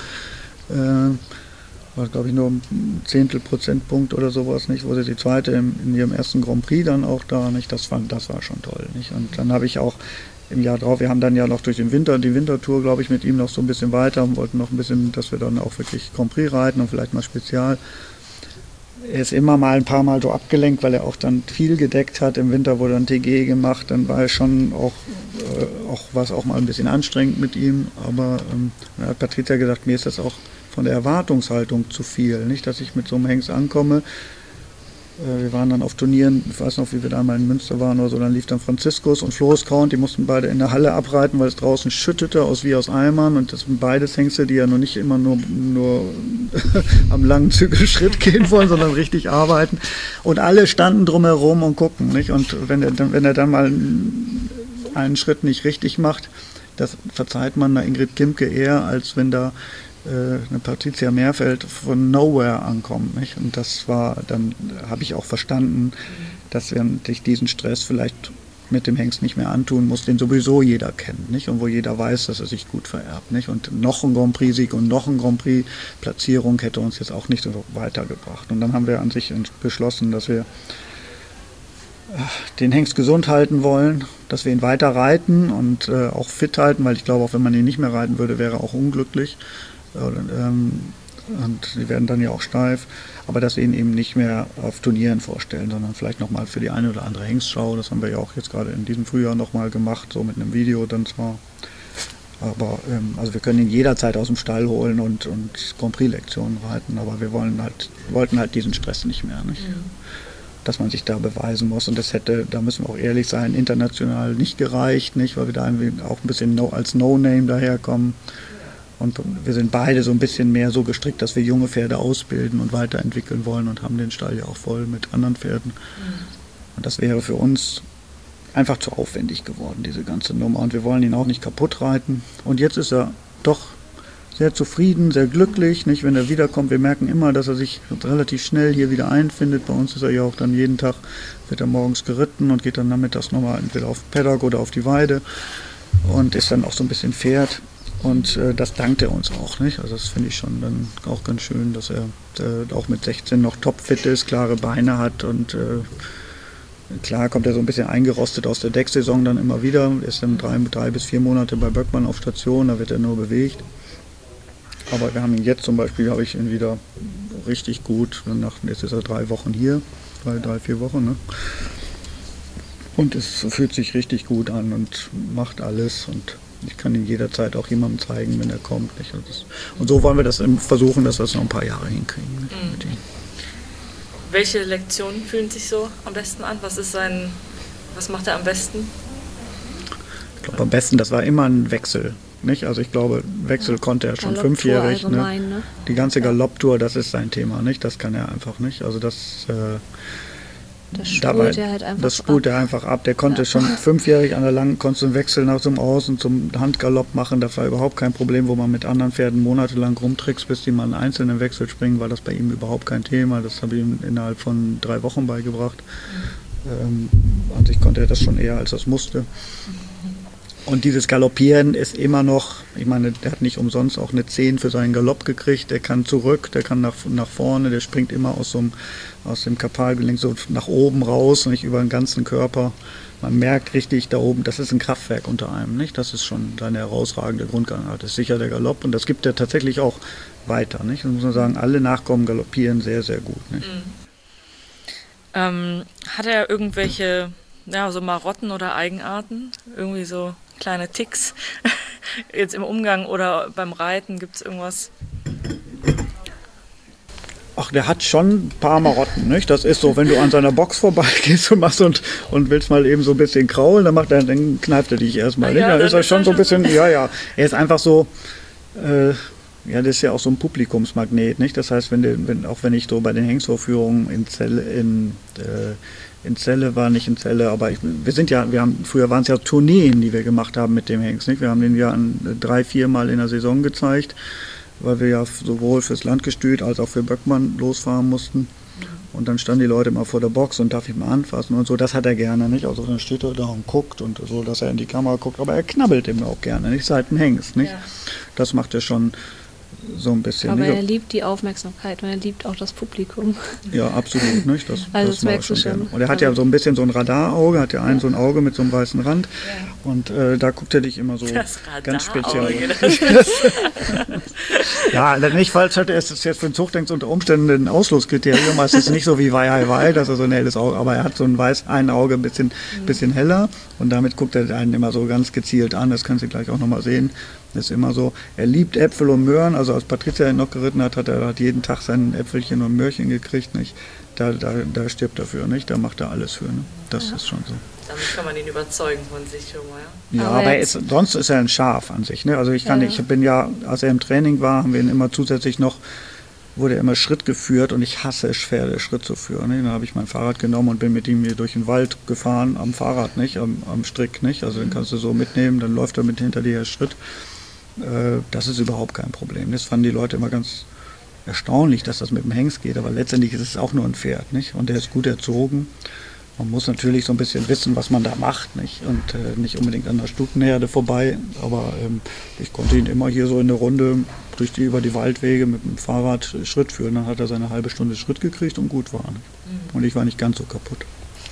War, glaube ich, nur ein 0,1 Prozentpunkt oder sowas, nicht? Wurde die 2. in ihrem ersten Grand Prix dann auch da. Nicht? Das war schon toll. Nicht? Und dann habe ich auch im Jahr drauf, wir haben dann ja noch durch die Wintertour, glaube ich, mit ihm noch so ein bisschen weiter und wollten noch ein bisschen, dass wir dann auch wirklich Grand Prix reiten und vielleicht mal Spezial. Er ist immer mal ein paar Mal so abgelenkt, weil er auch dann viel gedeckt hat. Im Winter wurde dann TG gemacht, dann war er schon war es auch mal ein bisschen anstrengend mit ihm. Aber dann hat Patricia gesagt, mir ist das auch von der Erwartungshaltung zu viel. Nicht, dass ich mit so einem Hengst ankomme. Wir waren dann auf Turnieren, ich weiß noch, wie wir da mal in Münster waren oder so, dann lief dann Franziskus und Floriskan, die mussten beide in der Halle abreiten, weil es draußen schüttete wie aus Eimern und das sind beides Hengste, die ja noch nicht immer nur am langen Zügelschritt gehen wollen, sondern richtig arbeiten und alle standen drumherum und gucken, nicht? Und wenn er dann mal einen Schritt nicht richtig macht, das verzeiht man der Ingrid Kimke eher, als wenn da eine Patricia Meerfeld von Nowhere ankommt. Nicht? Und dann habe ich auch verstanden, dass man sich diesen Stress vielleicht mit dem Hengst nicht mehr antun muss, den sowieso jeder kennt, nicht? Und wo jeder weiß, dass er sich gut vererbt. Nicht? Und noch ein Grand Prix-Sieg und noch ein Grand Prix-Platzierung hätte uns jetzt auch nicht so weitergebracht. Und dann haben wir an sich beschlossen, dass wir den Hengst gesund halten wollen, dass wir ihn weiter reiten und auch fit halten, weil ich glaube, auch wenn man ihn nicht mehr reiten würde, wäre er auch unglücklich. Und sie werden dann ja auch steif, aber dass wir ihn eben nicht mehr auf Turnieren vorstellen, sondern vielleicht nochmal für die eine oder andere Hengstschau, das haben wir ja auch jetzt gerade in diesem Frühjahr nochmal gemacht, so mit einem Video dann zwar, Aber also wir können ihn jederzeit aus dem Stall holen und Grand Prix-Lektionen reiten, aber wir wollten halt diesen Stress nicht mehr, nicht? Dass man sich da beweisen muss. Und das hätte, da müssen wir auch ehrlich sein, international nicht gereicht, nicht? Weil wir da irgendwie auch ein bisschen als No-Name daherkommen. Und wir sind beide so ein bisschen mehr so gestrickt, dass wir junge Pferde ausbilden und weiterentwickeln wollen und haben den Stall ja auch voll mit anderen Pferden. Und das wäre für uns einfach zu aufwendig geworden, diese ganze Nummer. Und wir wollen ihn auch nicht kaputt reiten. Und jetzt ist er doch sehr zufrieden, sehr glücklich, nicht? Wenn er wiederkommt. Wir merken immer, dass er sich relativ schnell hier wieder einfindet. Bei uns ist er ja auch dann jeden Tag, wird er morgens geritten und geht dann nachmittags nochmal entweder auf Paddock oder auf die Weide und ist dann auch so ein bisschen Pferd. Und das dankt er uns auch, nicht? Also das finde ich schon dann auch ganz schön, dass er auch mit 16 noch topfit ist, klare Beine hat und klar kommt er so ein bisschen eingerostet aus der Decksaison dann immer wieder. Er ist dann 3 bis 4 Monate bei Böckmann auf Station, da wird er nur bewegt. Aber wir haben ihn jetzt zum Beispiel, habe ich ihn wieder richtig gut. Jetzt ist er 3 Wochen hier, 3-4 Wochen. Ne? Und es fühlt sich richtig gut an und macht alles. Und ich kann ihn jederzeit auch jemandem zeigen, wenn er kommt. Nicht? Und so wollen wir das versuchen, dass wir es noch ein paar Jahre hinkriegen mit ihm. Welche Lektionen fühlen sich so am besten an? Was macht er am besten? Ich glaube, am besten, das war immer ein Wechsel. Nicht? Also ich glaube, Wechsel konnte er schon 5-jährig. Ne? Die ganze Galopptour, das ist sein Thema. Nicht? Das kann er einfach nicht. Also das spult er einfach ab. Der konnte schon 5-jährig an der langen, konntest du einen Wechsel nach zum Außen, zum Handgalopp machen. Das war überhaupt kein Problem, wo man mit anderen Pferden monatelang rumtrickst, bis die mal einen einzelnen Wechsel springen, war das bei ihm überhaupt kein Thema. Das habe ich ihm innerhalb von 3 Wochen beigebracht. An sich konnte er das schon eher, als er es musste. Und dieses Galoppieren ist immer noch, ich meine, der hat nicht umsonst auch eine 10 für seinen Galopp gekriegt, der kann zurück, der kann nach vorne, der springt immer aus dem Karpalgelenk so nach oben raus und nicht über den ganzen Körper. Man merkt richtig da oben, das ist ein Kraftwerk unter einem, nicht? Das ist schon eine herausragende Grundgangart. Das ist sicher der Galopp und das gibt er tatsächlich auch weiter, nicht? Da muss man sagen, alle Nachkommen galoppieren sehr, sehr gut, nicht? Hat er irgendwelche, so Marotten oder Eigenarten? Irgendwie so kleine Ticks jetzt im Umgang oder beim Reiten, gibt es irgendwas? Ach, der hat schon ein paar Marotten, nicht? Das ist so, wenn du an seiner Box vorbeigehst und machst und willst mal eben so ein bisschen kraulen, dann kneift er dich erstmal, nicht? Dann ist er schon so ein bisschen, er ist einfach so, das ist ja auch so ein Publikumsmagnet, nicht? Das heißt, wenn ich so bei den Hengstvorführungen in Celle war, nicht in Celle, aber früher waren es ja Tourneen, die wir gemacht haben mit dem Hengst, nicht? Wir haben den ja 3-4 Mal in der Saison gezeigt, weil wir ja sowohl fürs Landgestüt als auch für Böckmann losfahren mussten. Und dann standen die Leute immer vor der Box und darf ich mal anfassen und so. Das hat er gerne, nicht? Also dann steht er da und guckt und so, dass er in die Kamera guckt. Aber er knabbelt eben auch gerne, nicht? Seit ein Hengst, nicht? Ja. Das macht er schon so ein bisschen. Aber er liebt die Aufmerksamkeit und er liebt auch das Publikum. Ja, absolut, nicht? Das merkst du schon. Und er hat ja so ein bisschen so ein Radarauge, hat ja so ein Auge mit so einem weißen Rand. Ja. Und da guckt er dich immer so ganz speziell. Ja, nicht falsch, er ist jetzt für den Zuchtengst unter Umständen ein Ausschlusskriterium. Es ist nicht so wie Wei, dass er so ein helles Auge, aber er hat so ein Auge ein bisschen heller und damit guckt er einen immer so ganz gezielt an. Das kannst du gleich auch nochmal sehen. Das ist immer so, er liebt Äpfel und Möhren, also als Patricia ihn noch geritten hat, hat er jeden Tag sein Äpfelchen und Möhrchen gekriegt, nicht? Da stirbt er für, nicht? Da macht er alles für, ne? Das ist schon so. Damit kann man ihn überzeugen von sich schon mal, ja? Ja, aber sonst ist er ein Schaf an sich, ne? Also ich bin ja, als er im Training war, haben wir ihn immer zusätzlich wurde er immer Schritt geführt und ich hasse es, Pferde Schritt zu führen. Ne? Dann habe ich mein Fahrrad genommen und bin mit ihm hier durch den Wald gefahren, am Fahrrad, nicht? Am Strick, nicht? Also den kannst du so mitnehmen, dann läuft er mit hinter dir Schritt. Das ist überhaupt kein Problem. Das fanden die Leute immer ganz erstaunlich, dass das mit dem Hengst geht, aber letztendlich ist es auch nur ein Pferd, nicht? Und der ist gut erzogen. Man muss natürlich so ein bisschen wissen, was man da macht, nicht? Und nicht unbedingt an der Stutenherde vorbei, aber ich konnte ihn immer hier so in der Runde über die Waldwege mit dem Fahrrad Schritt führen. Dann hat er seine halbe Stunde Schritt gekriegt und gut war. Und ich war nicht ganz so kaputt.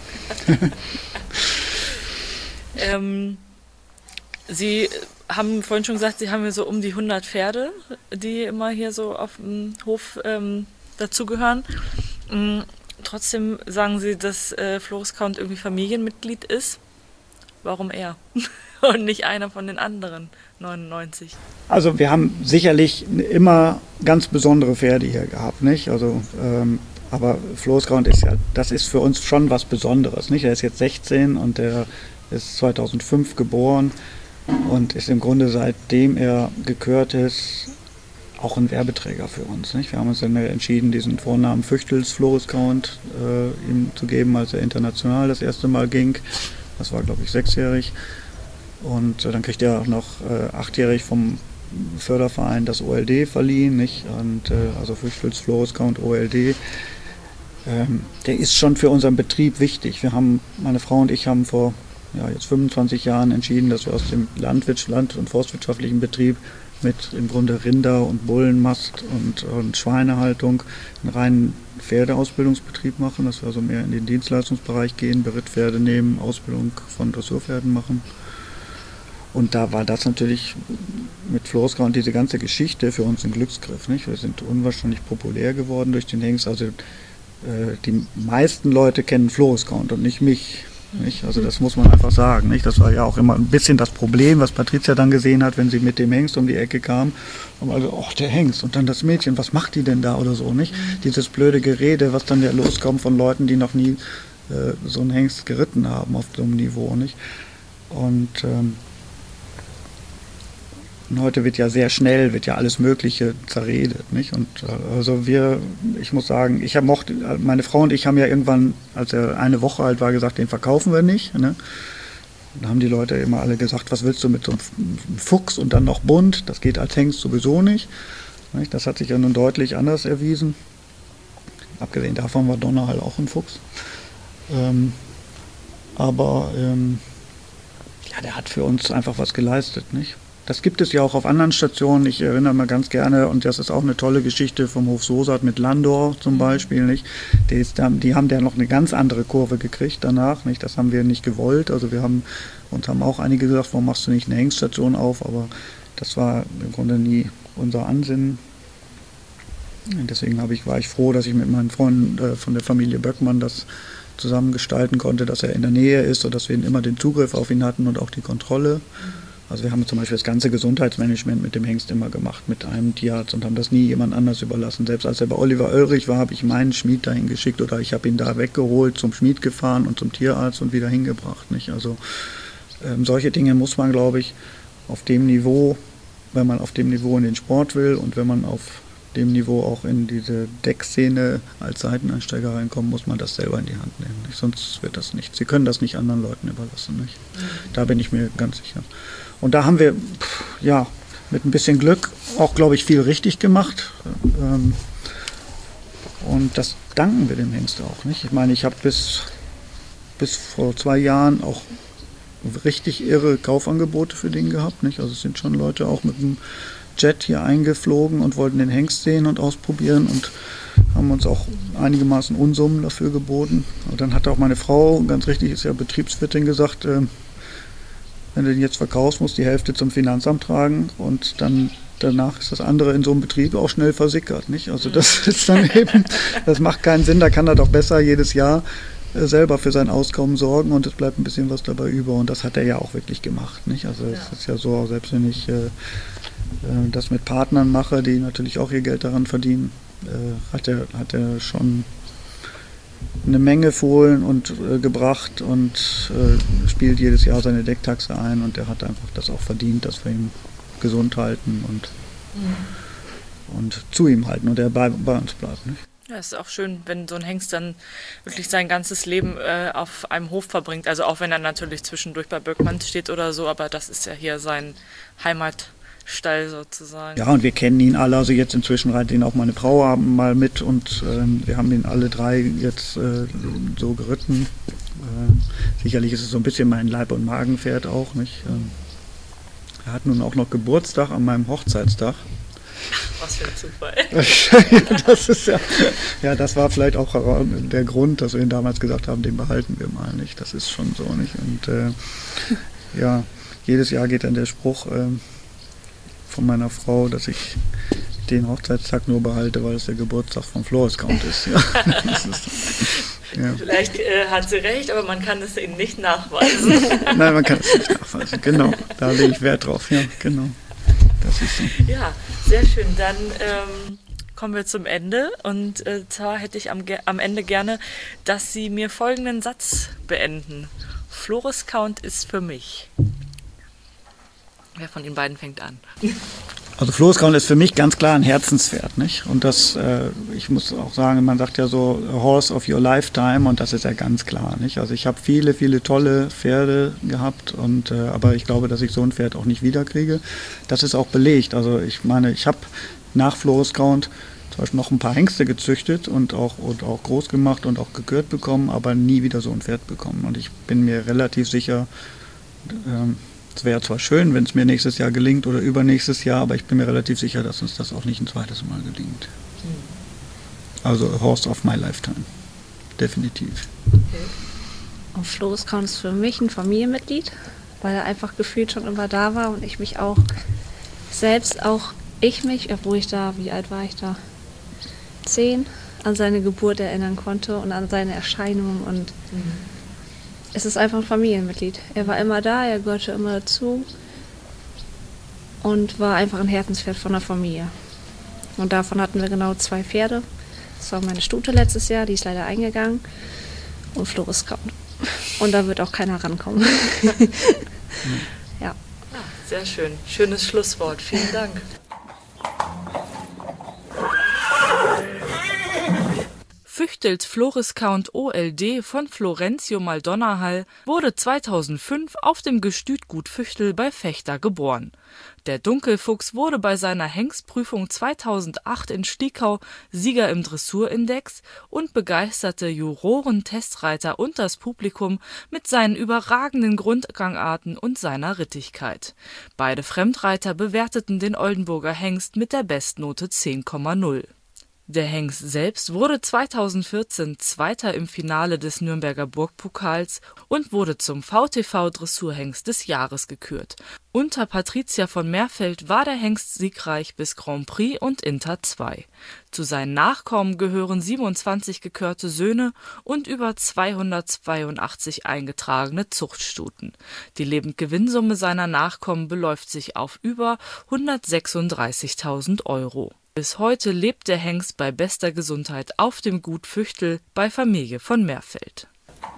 Sie haben vorhin schon gesagt, Sie haben hier so um die 100 Pferde, die immer hier so auf dem Hof dazugehören. Trotzdem sagen Sie, dass Floris Count irgendwie Familienmitglied ist. Warum er? und nicht einer von den anderen 99. Also wir haben sicherlich immer ganz besondere Pferde hier gehabt, nicht? Also, aber Floßgrund das ist für uns schon was Besonderes, nicht? Er ist jetzt 16 und er ist 2005 geboren und ist im Grunde, seitdem er gekürt ist, auch ein Werbeträger für uns, nicht? Wir haben uns dann entschieden, diesen Vornamen Füchtels Floßgrund ihm zu geben, als er international das erste Mal ging. Das war, glaube ich, 6-jährig. Und dann kriegt er auch noch 8-jährig vom Förderverein das OLD verliehen, nicht? Und also Füchtels Floßgrund OLD. Der ist schon für unseren Betrieb wichtig. Meine Frau und ich haben vor jetzt 25 Jahren entschieden, dass wir aus dem Land- und forstwirtschaftlichen Betrieb mit im Grunde Rinder- und Bullenmast und Schweinehaltung einen reinen Pferdeausbildungsbetrieb machen, dass wir also mehr in den Dienstleistungsbereich gehen, Berittpferde nehmen, Ausbildung von Dressurpferden machen. Und da war das natürlich mit Floßgrund diese ganze Geschichte für uns ein Glücksgriff, nicht? Wir sind unwahrscheinlich populär geworden durch den Hengst. Also die meisten Leute kennen Floßgrund und nicht mich. Nicht? Also das muss man einfach sagen. Nicht? Das war ja auch immer ein bisschen das Problem, was Patricia dann gesehen hat, wenn sie mit dem Hengst um die Ecke kam. Und also, ach, der Hengst und dann das Mädchen, was macht die denn da oder so, nicht? Dieses blöde Gerede, was dann ja loskommt von Leuten, die noch nie so einen Hengst geritten haben auf so einem Niveau, nicht? Und heute wird ja sehr schnell, wird ja alles Mögliche zerredet, nicht? Und also ich muss sagen, meine Frau und ich haben ja irgendwann, als er eine Woche alt war, gesagt, den verkaufen wir nicht, ne? Dann haben die Leute immer alle gesagt, was willst du mit so einem Fuchs und dann noch bunt? Das geht als Hengst sowieso nicht. Das hat sich ja nun deutlich anders erwiesen. Abgesehen davon war Donner halt auch ein Fuchs. Aber der hat für uns einfach was geleistet, nicht? Das gibt es ja auch auf anderen Stationen. Ich erinnere mich ganz gerne, und das ist auch eine tolle Geschichte vom Hof Sosat mit Landor zum Beispiel, nicht? Die haben ja noch eine ganz andere Kurve gekriegt danach, nicht? Das haben wir nicht gewollt. Also uns haben auch einige gesagt, warum machst du nicht eine Hengststation auf? Aber das war im Grunde nie unser Ansinnen. Und deswegen war ich froh, dass ich mit meinen Freunden von der Familie Böckmann das zusammen gestalten konnte, dass er in der Nähe ist, sodass wir immer den Zugriff auf ihn hatten und auch die Kontrolle. Also wir haben zum Beispiel das ganze Gesundheitsmanagement mit dem Hengst immer gemacht, mit einem Tierarzt, und haben das nie jemand anders überlassen. Selbst als er bei Oliver Oelrich war, habe ich meinen Schmied dahin geschickt oder ich habe ihn da weggeholt, zum Schmied gefahren und zum Tierarzt und wieder hingebracht, nicht? Also solche Dinge muss man, glaube ich, auf dem Niveau, wenn man auf dem Niveau in den Sport will und wenn man auf dem Niveau auch in diese Deckszene als Seiteneinsteiger reinkommt, muss man das selber in die Hand nehmen, nicht? Sonst wird das nicht. Sie können das nicht anderen Leuten überlassen, nicht? Da bin ich mir ganz sicher. Und da haben wir mit ein bisschen Glück auch, glaube ich, viel richtig gemacht. Und das danken wir dem Hengst auch, nicht? Ich meine, ich habe bis vor 2 Jahren auch richtig irre Kaufangebote für den gehabt, nicht? Also es sind schon Leute auch mit dem Jet hier eingeflogen und wollten den Hengst sehen und ausprobieren und haben uns auch einigermaßen Unsummen dafür geboten. Und dann hat auch meine Frau, ganz richtig, ist ja Betriebswirtin, gesagt, wenn du den jetzt verkaufst, musst du die Hälfte zum Finanzamt tragen und dann danach ist das andere in so einem Betrieb auch schnell versickert, nicht? Also das ist dann eben, das macht keinen Sinn, da kann er doch besser jedes Jahr selber für sein Auskommen sorgen und es bleibt ein bisschen was dabei über, und das hat er ja auch wirklich gemacht, nicht? Also es ist ja so, selbst wenn ich das mit Partnern mache, die natürlich auch ihr Geld daran verdienen, hat er schon eine Menge Fohlen und gebracht und spielt jedes Jahr seine Decktaxe ein, und er hat einfach das auch verdient, dass wir ihn gesund halten und zu ihm halten und er bei uns bleibt, nicht? Ja, es ist auch schön, wenn so ein Hengst dann wirklich sein ganzes Leben auf einem Hof verbringt. Also auch wenn er natürlich zwischendurch bei Böckmann steht oder so, aber das ist ja hier sein Heimatstall sozusagen. Ja, und wir kennen ihn alle, also jetzt inzwischen reitet ihn auch meine Frau mal mit, und wir haben ihn alle 3 jetzt so geritten. Sicherlich ist es so ein bisschen mein Leib- und Magenpferd auch, nicht? Er hat nun auch noch Geburtstag an meinem Hochzeitstag. Was für ein Zufall. Das ist das war vielleicht auch der Grund, dass wir ihn damals gesagt haben, den behalten wir mal, nicht? Das ist schon so, nicht? Und jedes Jahr geht dann der Spruch von meiner Frau, dass ich den Hochzeitstag nur behalte, weil es der Geburtstag von Floßgrund ist. Ja. Ja. Vielleicht hat sie recht, aber man kann es ihnen nicht nachweisen. Nein, man kann es nicht nachweisen. Genau, da lege ich Wert drauf. Ja, genau. Das ist so. Ja, sehr schön. Dann kommen wir zum Ende. Und zwar hätte ich am Ende gerne, dass Sie mir folgenden Satz beenden. Floris Count ist für mich. Wer von Ihnen beiden fängt an? Also Floris Count ist für mich ganz klar ein Herzenspferd, nicht? Und das, ich muss auch sagen, man sagt ja so a horse of your lifetime und das ist ja ganz klar, nicht? Also ich habe viele, viele tolle Pferde gehabt und aber ich glaube, dass ich so ein Pferd auch nicht wiederkriege. Das ist auch belegt. Also ich meine, ich habe nach Floris Count zum Beispiel noch ein paar Hengste gezüchtet und auch groß gemacht und auch gekürt bekommen, aber nie wieder so ein Pferd bekommen. Und ich bin mir relativ sicher, es wäre zwar schön, wenn es mir nächstes Jahr gelingt oder übernächstes Jahr, aber ich bin mir relativ sicher, dass uns das auch nicht ein zweites Mal gelingt. Also a horse of my lifetime. Definitiv. Okay. Und Floris Count ist für mich ein Familienmitglied, weil er einfach gefühlt schon immer da war und ich mich auch selbst, obwohl ich da, wie alt war ich da? 10, an seine Geburt erinnern konnte und an seine Erscheinung und es ist einfach ein Familienmitglied. Er war immer da, er gehörte immer dazu und war einfach ein Herzenspferd von der Familie. Und davon hatten wir genau 2 Pferde. Das war meine Stute letztes Jahr, die ist leider eingegangen und Floris Count. Und da wird auch keiner rankommen. Ja. Sehr schön. Schönes Schlusswort. Vielen Dank. Füchtels Floris Count OLD von Florencio Maldonahall wurde 2005 auf dem Gestüt Gut Füchtel bei Vechta geboren. Der Dunkelfuchs wurde bei seiner Hengstprüfung 2008 in Stiekau Sieger im Dressurindex und begeisterte Juroren, Testreiter und das Publikum mit seinen überragenden Grundgangarten und seiner Rittigkeit. Beide Fremdreiter bewerteten den Oldenburger Hengst mit der Bestnote 10,0. Der Hengst selbst wurde 2014 Zweiter im Finale des Nürnberger Burgpokals und wurde zum VTV Dressurhengst des Jahres gekürt. Unter Patricia von Meerfeld war der Hengst siegreich bis Grand Prix und Inter 2. Zu seinen Nachkommen gehören 27 gekörte Söhne und über 282 eingetragene Zuchtstuten. Die Lebendgewinnsumme seiner Nachkommen beläuft sich auf über 136.000 €. Bis heute lebt der Hengst bei bester Gesundheit auf dem Gut Füchtel bei Familie von Meerfeld.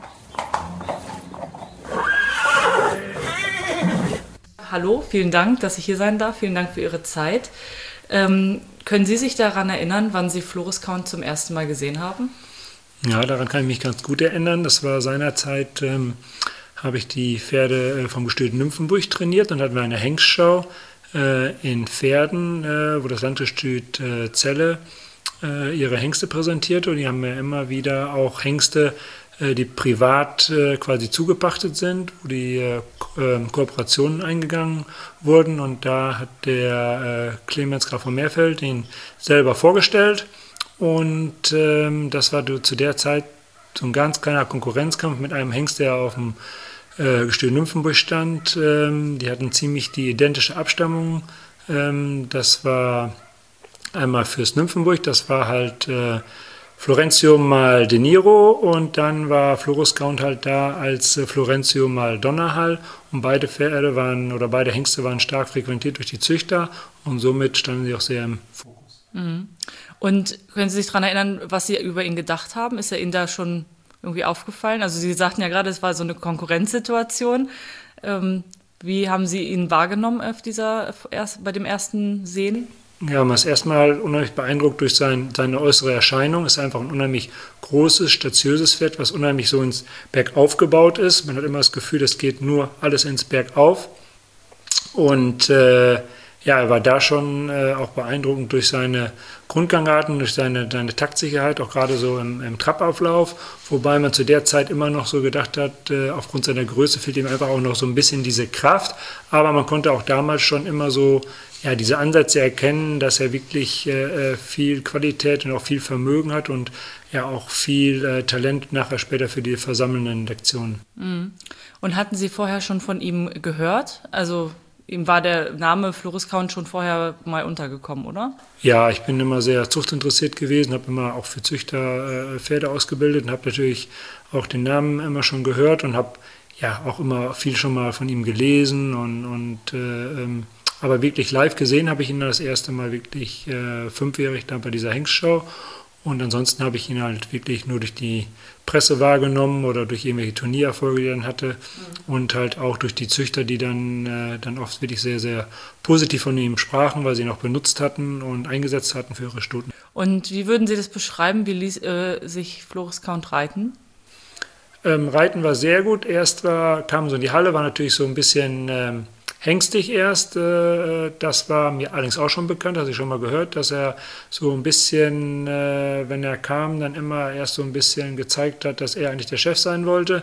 Hallo, vielen Dank, dass ich hier sein darf. Vielen Dank für Ihre Zeit. Können Sie sich daran erinnern, wann Sie Floris Count zum ersten Mal gesehen haben? Ja, daran kann ich mich ganz gut erinnern. Das war seinerzeit, habe ich die Pferde vom Gestüt Nymphenburg trainiert und hatten wir eine Hengstschau in Pferden, wo das Landgestüt Celle ihre Hengste präsentierte. Und die haben ja immer wieder auch Hengste, die privat quasi zugepachtet sind, wo die Kooperationen eingegangen wurden. Und da hat der Clemens Graf von Meerfeld den selber vorgestellt. Und das war zu der Zeit so ein ganz kleiner Konkurrenzkampf mit einem Hengst, der auf dem Gestüt Nymphenburg stand. Die hatten ziemlich die identische Abstammung. Das war einmal fürs Nymphenburg, das war halt Florencio Maldonahall und dann war Floris Count halt da als Florencio Maldonahall und beide Hengste waren stark frequentiert durch die Züchter und somit standen sie auch sehr im Fokus. Und können Sie sich daran erinnern, was Sie über ihn gedacht haben? Ist er Ihnen da schon irgendwie aufgefallen? Also Sie sagten ja gerade, es war so eine Konkurrenzsituation. Wie haben Sie ihn wahrgenommen bei dem ersten Sehen? Ja, man ist erstmal unheimlich beeindruckt durch seine äußere Erscheinung. Es ist einfach ein unheimlich großes, statiöses Pferd, was unheimlich so ins Bergauf gebaut ist. Man hat immer das Gefühl, das geht nur alles ins Bergauf. Und er war da schon auch beeindruckend durch seine Grundgangarten, durch seine Taktsicherheit, auch gerade so im Trappauflauf, wobei man zu der Zeit immer noch so gedacht hat, aufgrund seiner Größe fehlt ihm einfach auch noch so ein bisschen diese Kraft, aber man konnte auch damals schon immer so diese Ansätze erkennen, dass er wirklich viel Qualität und auch viel Vermögen hat und ja auch viel Talent nachher später für die versammelnden Lektionen. Und hatten Sie vorher schon von ihm gehört? Also ihm war der Name Floris Count schon vorher mal untergekommen, oder? Ja, ich bin immer sehr zuchtinteressiert gewesen, habe immer auch für Züchter Pferde ausgebildet und habe natürlich auch den Namen immer schon gehört und habe ja auch immer viel schon mal von ihm gelesen aber wirklich live gesehen habe ich ihn das erste Mal wirklich 5-jährig da bei dieser Hengstschau. Und ansonsten habe ich ihn halt wirklich nur durch die Presse wahrgenommen oder durch irgendwelche Turniererfolge, die er dann hatte. Und halt auch durch die Züchter, die dann oft wirklich sehr, sehr positiv von ihm sprachen, weil sie ihn auch benutzt hatten und eingesetzt hatten für ihre Stuten. Und wie würden Sie das beschreiben? Wie ließ sich Floris Count reiten? Reiten war sehr gut. Kam so in die Halle, war natürlich so ein bisschen hängstig erst. Das war mir allerdings auch schon bekannt, hatte ich schon mal gehört, dass er so ein bisschen, wenn er kam, dann immer erst so ein bisschen gezeigt hat, dass er eigentlich der Chef sein wollte.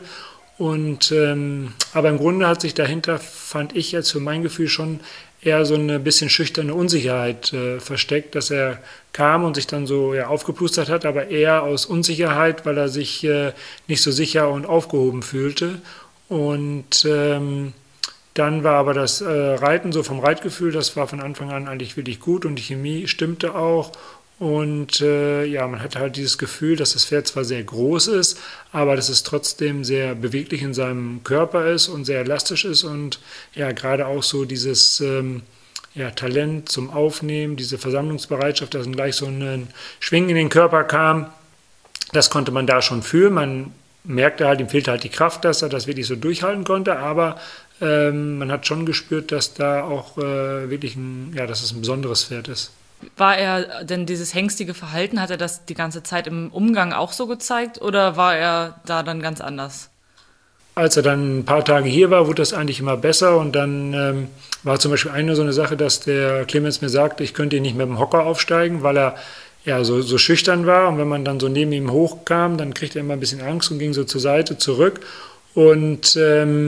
Aber im Grunde hat sich dahinter, fand ich jetzt für mein Gefühl schon eher so eine bisschen schüchterne Unsicherheit versteckt, dass er kam und sich dann so aufgeplustert hat, aber eher aus Unsicherheit, weil er sich nicht so sicher und aufgehoben fühlte. Und dann war aber das Reiten so vom Reitgefühl, das war von Anfang an eigentlich wirklich gut und die Chemie stimmte auch. Und man hatte halt dieses Gefühl, dass das Pferd zwar sehr groß ist, aber dass es trotzdem sehr beweglich in seinem Körper ist und sehr elastisch ist und ja, gerade auch so dieses Talent zum Aufnehmen, diese Versammlungsbereitschaft, dass dann gleich so ein Schwingen in den Körper kam, das konnte man da schon fühlen. Man merkte halt, ihm fehlte halt die Kraft, dass er das wirklich so durchhalten konnte, aber man hat schon gespürt, dass da auch wirklich dass es ein besonderes Pferd ist. War er denn dieses hängstige Verhalten, hat er das die ganze Zeit im Umgang auch so gezeigt oder war er da dann ganz anders? Als er dann ein paar Tage hier war, wurde das eigentlich immer besser und dann war zum Beispiel so eine Sache, dass der Clemens mir sagte, ich könnte ihn nicht mit dem Hocker aufsteigen, weil er so schüchtern war und wenn man dann so neben ihm hochkam, dann kriegte er immer ein bisschen Angst und ging so zur Seite zurück und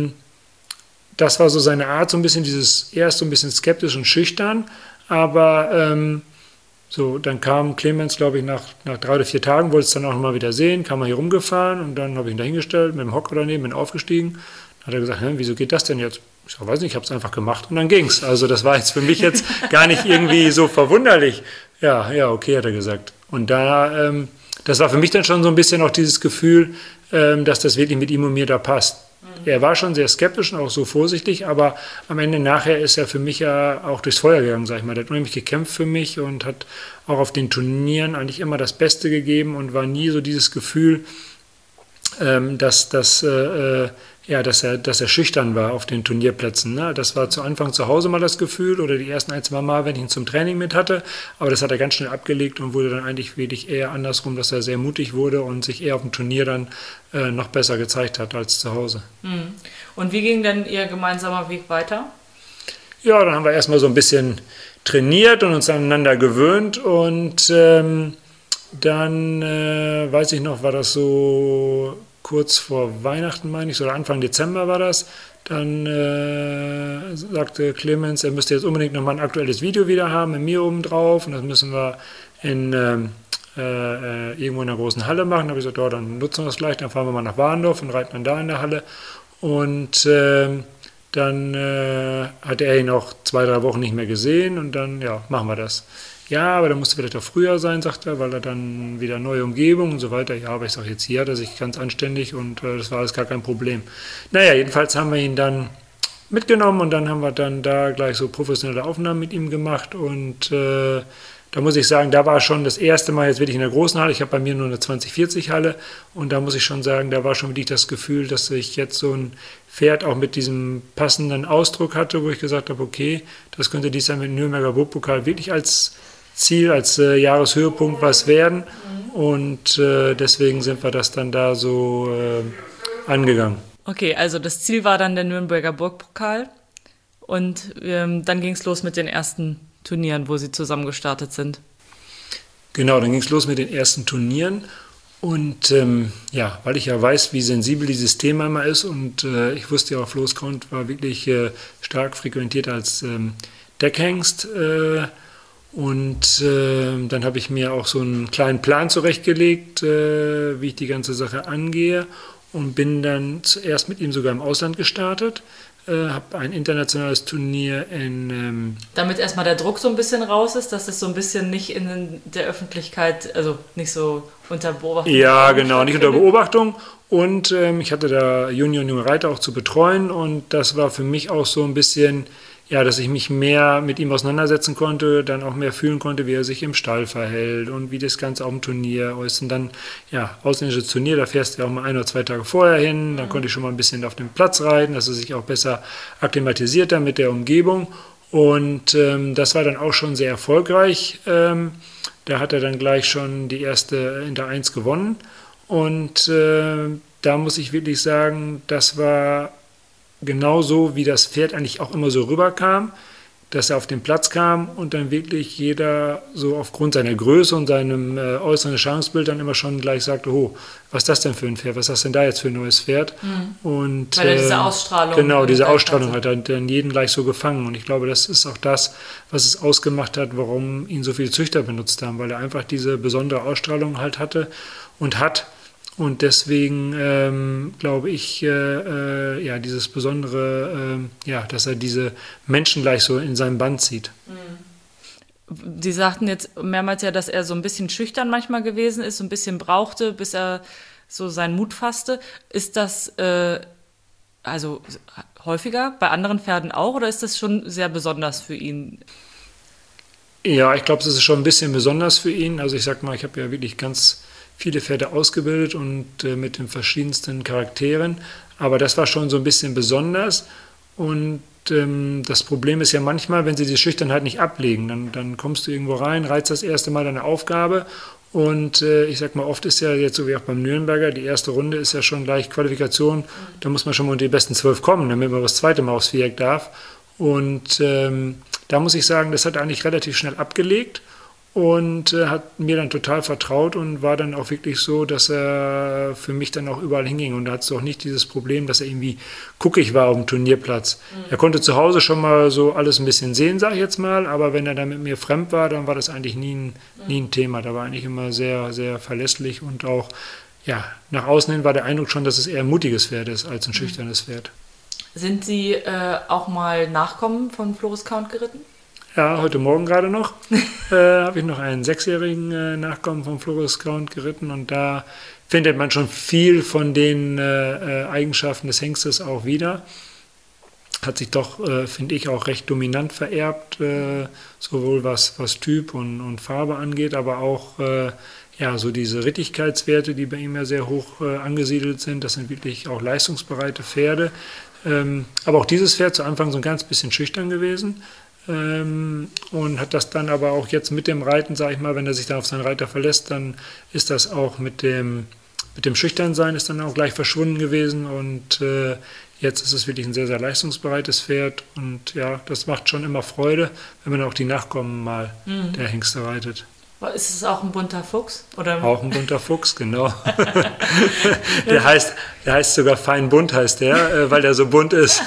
das war so seine Art, so ein bisschen erst so ein bisschen skeptisch und schüchtern, aber dann kam Clemens, glaube ich, nach 3 oder 4 Tagen, wollte es dann auch noch mal wieder sehen, kam er hier rumgefahren und dann habe ich ihn da hingestellt, mit dem Hocker daneben, bin aufgestiegen. Dann hat er gesagt, wieso geht das denn jetzt? Ich sage, weiß nicht, ich habe es einfach gemacht und dann ging's. Also das war jetzt für mich jetzt gar nicht irgendwie so verwunderlich. Ja, okay, hat er gesagt. Und das war für mich dann schon so ein bisschen auch dieses Gefühl, dass das wirklich mit ihm und mir da passt. Er war schon sehr skeptisch und auch so vorsichtig, aber am Ende nachher ist er für mich ja auch durchs Feuer gegangen, sag ich mal. Der hat unheimlich gekämpft für mich und hat auch auf den Turnieren eigentlich immer das Beste gegeben und war nie so dieses Gefühl, dass er schüchtern war auf den Turnierplätzen. Ne? Das war zu Anfang zu Hause mal das Gefühl oder die ersten 1-2 Mal, wenn ich ihn zum Training mit hatte. Aber das hat er ganz schnell abgelegt und wurde dann eigentlich wirklich eher andersrum, dass er sehr mutig wurde und sich eher auf dem Turnier dann noch besser gezeigt hat als zu Hause. Und wie ging denn Ihr gemeinsamer Weg weiter? Ja, dann haben wir erstmal so ein bisschen trainiert und uns aneinander gewöhnt und dann, weiß ich noch, war das so kurz vor Weihnachten, meine ich, oder Anfang Dezember war das. Dann sagte Clemens, er müsste jetzt unbedingt nochmal ein aktuelles Video wieder haben, mit mir oben drauf. Und das müssen wir irgendwo in einer großen Halle machen. Da habe ich gesagt, dann nutzen wir das gleich, dann fahren wir mal nach Warndorf und reiten dann da in der Halle. Und dann hatte er ihn auch 2-3 Wochen nicht mehr gesehen und dann, machen wir das. Ja, aber dann musste vielleicht auch früher sein, sagt er, weil er dann wieder neue Umgebung und so weiter. Ja, aber ich sage jetzt, hier hat er sich ganz anständig und das war alles gar kein Problem. Naja, jedenfalls haben wir ihn dann mitgenommen und dann haben wir dann da gleich so professionelle Aufnahmen mit ihm gemacht und da muss ich sagen, da war schon das erste Mal jetzt wirklich in der großen Halle. Ich habe bei mir nur eine 2040-Halle und da muss ich schon sagen, da war schon wirklich das Gefühl, dass ich jetzt so ein Pferd auch mit diesem passenden Ausdruck hatte, wo ich gesagt habe, okay, das könnte dies Jahr mit dem Nürnberger Burgpokal wirklich als Ziel, als Jahreshöhepunkt was werden und deswegen sind wir das dann da so angegangen. Okay, also das Ziel war dann der Nürnberger Burgpokal und dann ging es los mit den ersten Turnieren, wo Sie zusammen gestartet sind. Genau, dann ging es los mit den ersten Turnieren und weil ich ja weiß, wie sensibel dieses Thema immer ist und ich wusste ja auch, Floris Count war wirklich stark frequentiert als Deckhengst und dann habe ich mir auch so einen kleinen Plan zurechtgelegt, wie ich die ganze Sache angehe und bin dann zuerst mit ihm sogar im Ausland gestartet. habe ein internationales Turnier in... Damit erstmal der Druck so ein bisschen raus ist, dass es so ein bisschen nicht in der Öffentlichkeit, also nicht so unter Beobachtung. Ja, genau, nicht unter Beobachtung. Und ich hatte da Junior und junge Reiter auch zu betreuen und das war für mich auch so ein bisschen, ja, dass ich mich mehr mit ihm auseinandersetzen konnte, dann auch mehr fühlen konnte, wie er sich im Stall verhält und wie das Ganze auf dem Turnier ist. Und dann, ja, ausländisches Turnier, da fährst du ja auch mal 1 oder 2 Tage vorher hin, dann konnte ich schon mal ein bisschen auf den Platz reiten, dass er sich auch besser akklimatisiert dann mit der Umgebung. Und das war dann auch schon sehr erfolgreich. Da hat er dann gleich schon die erste Inter 1 gewonnen. Und da muss ich wirklich sagen, das war genauso, wie das Pferd eigentlich auch immer so rüberkam, dass er auf den Platz kam und dann wirklich jeder so aufgrund seiner Größe und seinem äußeren Erscheinungsbild dann immer schon gleich sagte, oh, was ist das denn für ein Pferd, was ist das denn da jetzt für ein neues Pferd? Und, weil er diese Ausstrahlung... Genau, diese Ausstrahlung hat dann jeden gleich so gefangen und ich glaube, das ist auch das, was es ausgemacht hat, warum ihn so viele Züchter benutzt haben, weil er einfach diese besondere Ausstrahlung halt hatte und hat. Und deswegen glaube ich, ja, dieses Besondere, ja, dass er diese Menschen gleich so in seinem Band zieht. Sie sagten jetzt mehrmals ja, dass er so ein bisschen schüchtern manchmal gewesen ist, so ein bisschen brauchte, bis er so seinen Mut fasste. Ist das also häufiger bei anderen Pferden auch oder ist das schon sehr besonders für ihn? Ja, ich glaube, es ist schon ein bisschen besonders für ihn. Also ich sag mal, ich habe ja wirklich ganz viele Pferde ausgebildet und mit den verschiedensten Charakteren. Aber das war schon so ein bisschen besonders. Und das Problem ist ja manchmal, wenn sie die Schüchternheit nicht ablegen, dann kommst du irgendwo rein, reizt das erste Mal deine Aufgabe. Und ich sag mal, oft ist ja jetzt so wie auch beim Nürnberger, die erste Runde ist ja schon gleich Qualifikation. Da muss man schon mal unter die besten 12 kommen, damit man das zweite Mal aufs Viereck darf. Und da muss ich sagen, das hat er eigentlich relativ schnell abgelegt. Und hat mir dann total vertraut und war dann auch wirklich so, dass er für mich dann auch überall hinging. Und da hat es auch nicht dieses Problem, dass er irgendwie guckig war auf dem Turnierplatz. Er konnte zu Hause schon mal so alles ein bisschen sehen, sage ich jetzt mal. Aber wenn er dann mit mir fremd war, dann war das eigentlich nie ein Thema. Da war eigentlich immer sehr, sehr verlässlich. Und auch ja, nach außen hin war der Eindruck schon, dass es eher ein mutiges Pferd ist als ein schüchternes Pferd. Sind Sie auch mal Nachkommen von Floris Count geritten? Ja, heute Morgen gerade noch habe ich noch einen 6-jährigen Nachkommen von Floris Count geritten und da findet man schon viel von den Eigenschaften des Hengstes auch wieder. Hat sich doch, finde ich, auch recht dominant vererbt, sowohl was Typ und Farbe angeht, aber auch ja, so diese Rittigkeitswerte, die bei ihm ja sehr hoch angesiedelt sind. Das sind wirklich auch leistungsbereite Pferde. Aber auch dieses Pferd zu Anfang so ein ganz bisschen schüchtern gewesen. Und hat das dann aber auch jetzt mit dem Reiten, sage ich mal, wenn er sich dann auf seinen Reiter verlässt, dann ist das auch mit dem Schüchternsein ist dann auch gleich verschwunden gewesen und jetzt ist es wirklich ein sehr, sehr leistungsbereites Pferd und ja, das macht schon immer Freude, wenn man auch die Nachkommen mal der Hengste reitet. Ist es auch ein bunter Fuchs? Oder? Auch ein bunter Fuchs, genau. der heißt sogar fein bunt, heißt der, weil der so bunt ist.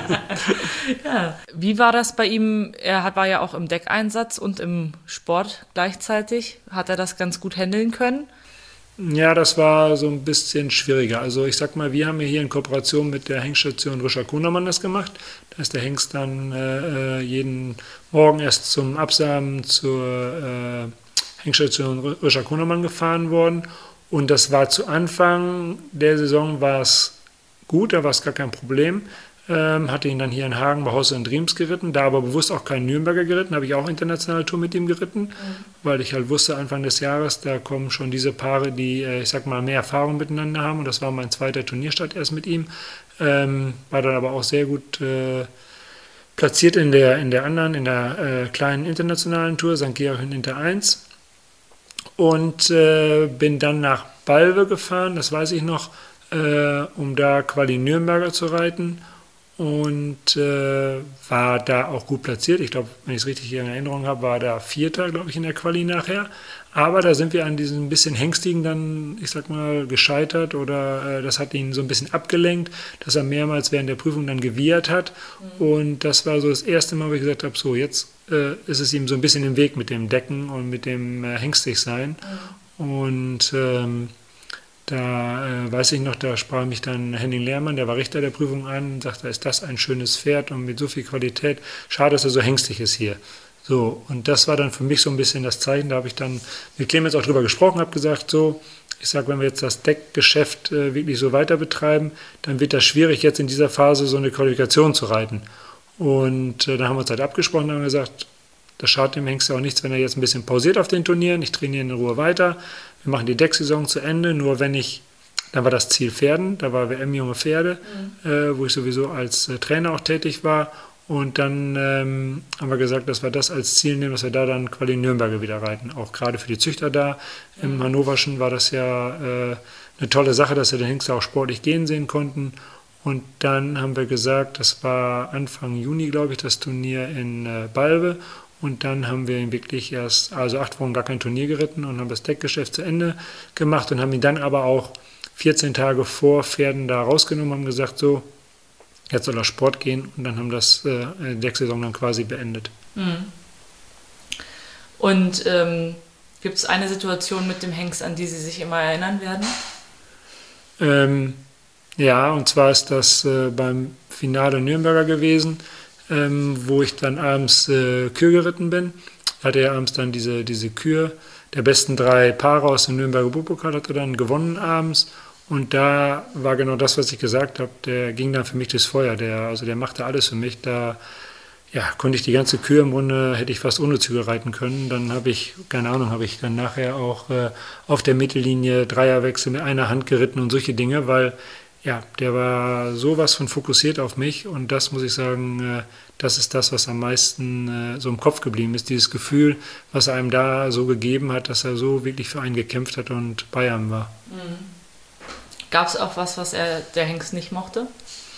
Ja. Wie war das bei ihm? Er war ja auch im Deckeinsatz und im Sport gleichzeitig. Hat er das ganz gut handeln können? Ja, das war so ein bisschen schwieriger. Also ich sag mal, wir haben ja hier in Kooperation mit der Hengststation Rischer-Kunermann das gemacht. Da ist der Hengst dann jeden Morgen erst zum Absamen zur Hengststation Rischer-Kunermann gefahren worden. Und das war zu Anfang der Saison war es gut, da war es gar kein Problem. Hatte ihn dann hier in Hagen bei Hosse und Driems geritten, da aber bewusst auch keinen Nürnberger geritten, habe ich auch internationale Tour mit ihm geritten, weil ich halt wusste, Anfang des Jahres, da kommen schon diese Paare, die, ich sag mal, mehr Erfahrung miteinander haben und das war mein zweiter Turnierstart erst mit ihm, war dann aber auch sehr gut platziert in der kleinen internationalen Tour, St. Georg in Inter 1 und bin dann nach Balve gefahren, das weiß ich noch, um da Quali Nürnberger zu reiten und war da auch gut platziert. Ich glaube, wenn ich es richtig in Erinnerung habe, war da Vierter, glaube ich, in der Quali nachher. Aber da sind wir an diesem bisschen Hengstigen dann, ich sag mal, gescheitert oder das hat ihn so ein bisschen abgelenkt, dass er mehrmals während der Prüfung dann gewiehert hat. Und das war so das erste Mal, wo ich gesagt habe, so jetzt ist es ihm so ein bisschen im Weg mit dem Decken und mit dem Hengstig sein. Und Da weiß ich noch, da sprach mich dann Henning Lehrmann, der war Richter der Prüfung an und sagte, ist das ein schönes Pferd und mit so viel Qualität, schade, dass er so hängstig ist hier. So, und das war dann für mich so ein bisschen das Zeichen, da habe ich dann mit Clemens auch drüber gesprochen, habe gesagt, so, ich sage, wenn wir jetzt das Deckgeschäft wirklich so weiter betreiben, dann wird das schwierig, jetzt in dieser Phase so eine Qualifikation zu reiten. Und dann haben wir uns halt abgesprochen und haben gesagt, das schadet dem Hengst auch nichts, wenn er jetzt ein bisschen pausiert auf den Turnieren, ich trainiere in Ruhe weiter, wir machen die Decksaison zu Ende, nur wenn dann war das Ziel Pferden, da war WM Junge Pferde, wo ich sowieso als Trainer auch tätig war. Und dann haben wir gesagt, dass wir das als Ziel nehmen, dass wir da dann Quali Nürnberger wieder reiten. Auch gerade für die Züchter da. Im Hannoverschen war das ja eine tolle Sache, dass wir den Hengst auch sportlich gehen sehen konnten. Und dann haben wir gesagt, das war Anfang Juni, glaube ich, das Turnier in Balve. Und dann haben wir ihn wirklich erst, 8 Wochen gar kein Turnier geritten und haben das Deckgeschäft zu Ende gemacht und haben ihn dann aber auch 14 Tage vor Pferden da rausgenommen, haben gesagt, so, jetzt soll er Sport gehen und dann haben das die Decksaison dann quasi beendet. Und gibt es eine Situation mit dem Hengst, an die Sie sich immer erinnern werden? Ja, und zwar ist das beim Finale Nürnberger gewesen, wo ich dann abends Kür geritten bin. Hatte ja abends dann diese Kür der besten 3 Paare aus dem Nürnberger Buchpokal, hat er dann gewonnen abends. Und da war genau das, was ich gesagt habe, der ging dann für mich durchs Feuer, der machte alles für mich. Da konnte ich die ganze Kür im Grunde, hätte ich fast ohne Zügel reiten können. Dann habe ich dann nachher auch auf der Mittellinie Dreierwechsel mit einer Hand geritten und solche Dinge, weil der war sowas von fokussiert auf mich und das muss ich sagen, das ist das, was am meisten so im Kopf geblieben ist, dieses Gefühl, was er einem da so gegeben hat, dass er so wirklich für einen gekämpft hat und bei einem war. Gab es auch was der Hengst nicht mochte?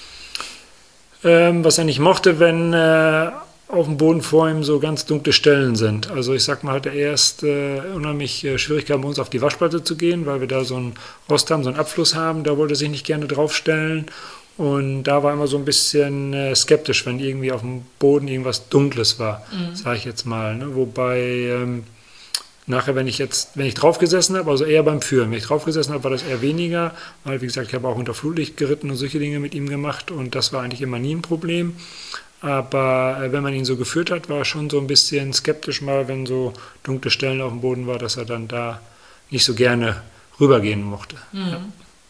Was er nicht mochte, wenn auf dem Boden vor ihm so ganz dunkle Stellen sind. Also ich sag mal, hatte er erst unheimlich Schwierigkeiten, bei uns auf die Waschplatte zu gehen, weil wir da so einen Rost haben, so einen Abfluss haben. Da wollte er sich nicht gerne draufstellen. Und da war immer so ein bisschen skeptisch, wenn irgendwie auf dem Boden irgendwas Dunkles war, sage ich jetzt mal. Ne? Wobei nachher, wenn ich drauf gesessen habe, also eher beim Führen, wenn ich drauf gesessen habe, war das eher weniger, weil wie gesagt, ich habe auch unter Flutlicht geritten und solche Dinge mit ihm gemacht und das war eigentlich immer nie ein Problem. Aber wenn man ihn so geführt hat, war er schon so ein bisschen skeptisch mal, wenn so dunkle Stellen auf dem Boden war, dass er dann da nicht so gerne rübergehen mochte. Ja.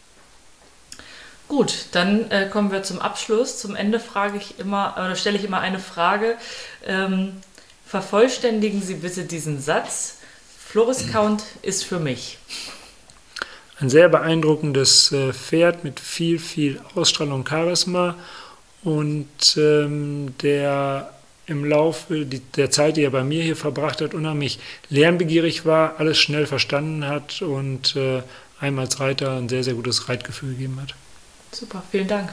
Gut, dann kommen wir zum Abschluss. Zum Ende stelle ich immer eine Frage. Vervollständigen Sie bitte diesen Satz. Floris Count ist für mich. Ein sehr beeindruckendes Pferd mit viel, viel Ausstrahlung und Charisma. Und der im Laufe der Zeit, die er bei mir hier verbracht hat, unheimlich lernbegierig war, alles schnell verstanden hat und einem als Reiter ein sehr, sehr gutes Reitgefühl gegeben hat. Super, vielen Dank.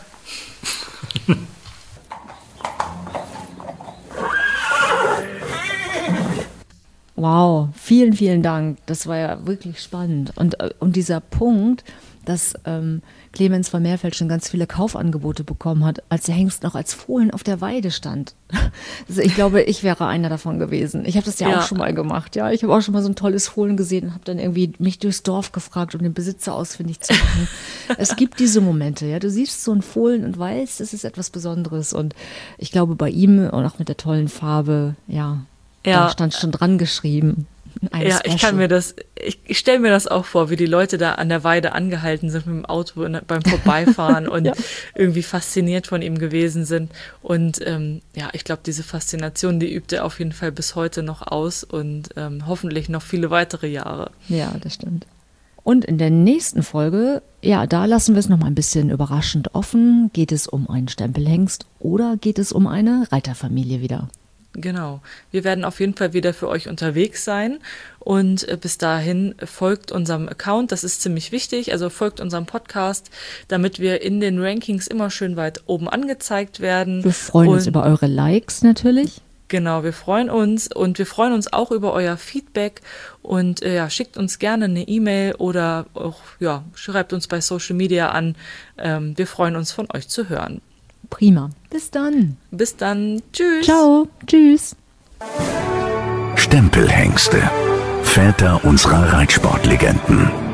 Wow, vielen, vielen Dank. Das war ja wirklich spannend. Und dieser Punkt, dass Clemens von Meerfeld schon ganz viele Kaufangebote bekommen hat, als der Hengst noch als Fohlen auf der Weide stand. Also ich glaube, ich wäre einer davon gewesen. Ich habe das ja auch schon mal gemacht. Ja, ich habe auch schon mal so ein tolles Fohlen gesehen und habe dann irgendwie mich durchs Dorf gefragt, um den Besitzer ausfindig zu machen. Es gibt diese Momente, ja. Du siehst so ein Fohlen und weißt, es ist etwas Besonderes. Und ich glaube, bei ihm und auch mit der tollen Farbe, da stand schon dran geschrieben. Ja, ich stelle mir das auch vor, wie die Leute da an der Weide angehalten sind mit dem Auto beim Vorbeifahren und irgendwie fasziniert von ihm gewesen sind. Und ich glaube, diese Faszination, die übt er auf jeden Fall bis heute noch aus und hoffentlich noch viele weitere Jahre. Ja, das stimmt. Und in der nächsten Folge, da lassen wir es noch mal ein bisschen überraschend offen. Geht es um einen Stempelhengst oder geht es um eine Reiterfamilie wieder? Genau. Wir werden auf jeden Fall wieder für euch unterwegs sein und bis dahin folgt unserem Account, das ist ziemlich wichtig, also folgt unserem Podcast, damit wir in den Rankings immer schön weit oben angezeigt werden. Wir freuen uns über eure Likes natürlich. Genau, wir freuen uns und wir freuen uns auch über euer Feedback und schickt uns gerne eine E-Mail oder auch schreibt uns bei Social Media an. Wir freuen uns, von euch zu hören. Prima. Bis dann. Bis dann. Tschüss. Ciao. Tschüss. Stempelhengste. Väter unserer Reitsportlegenden.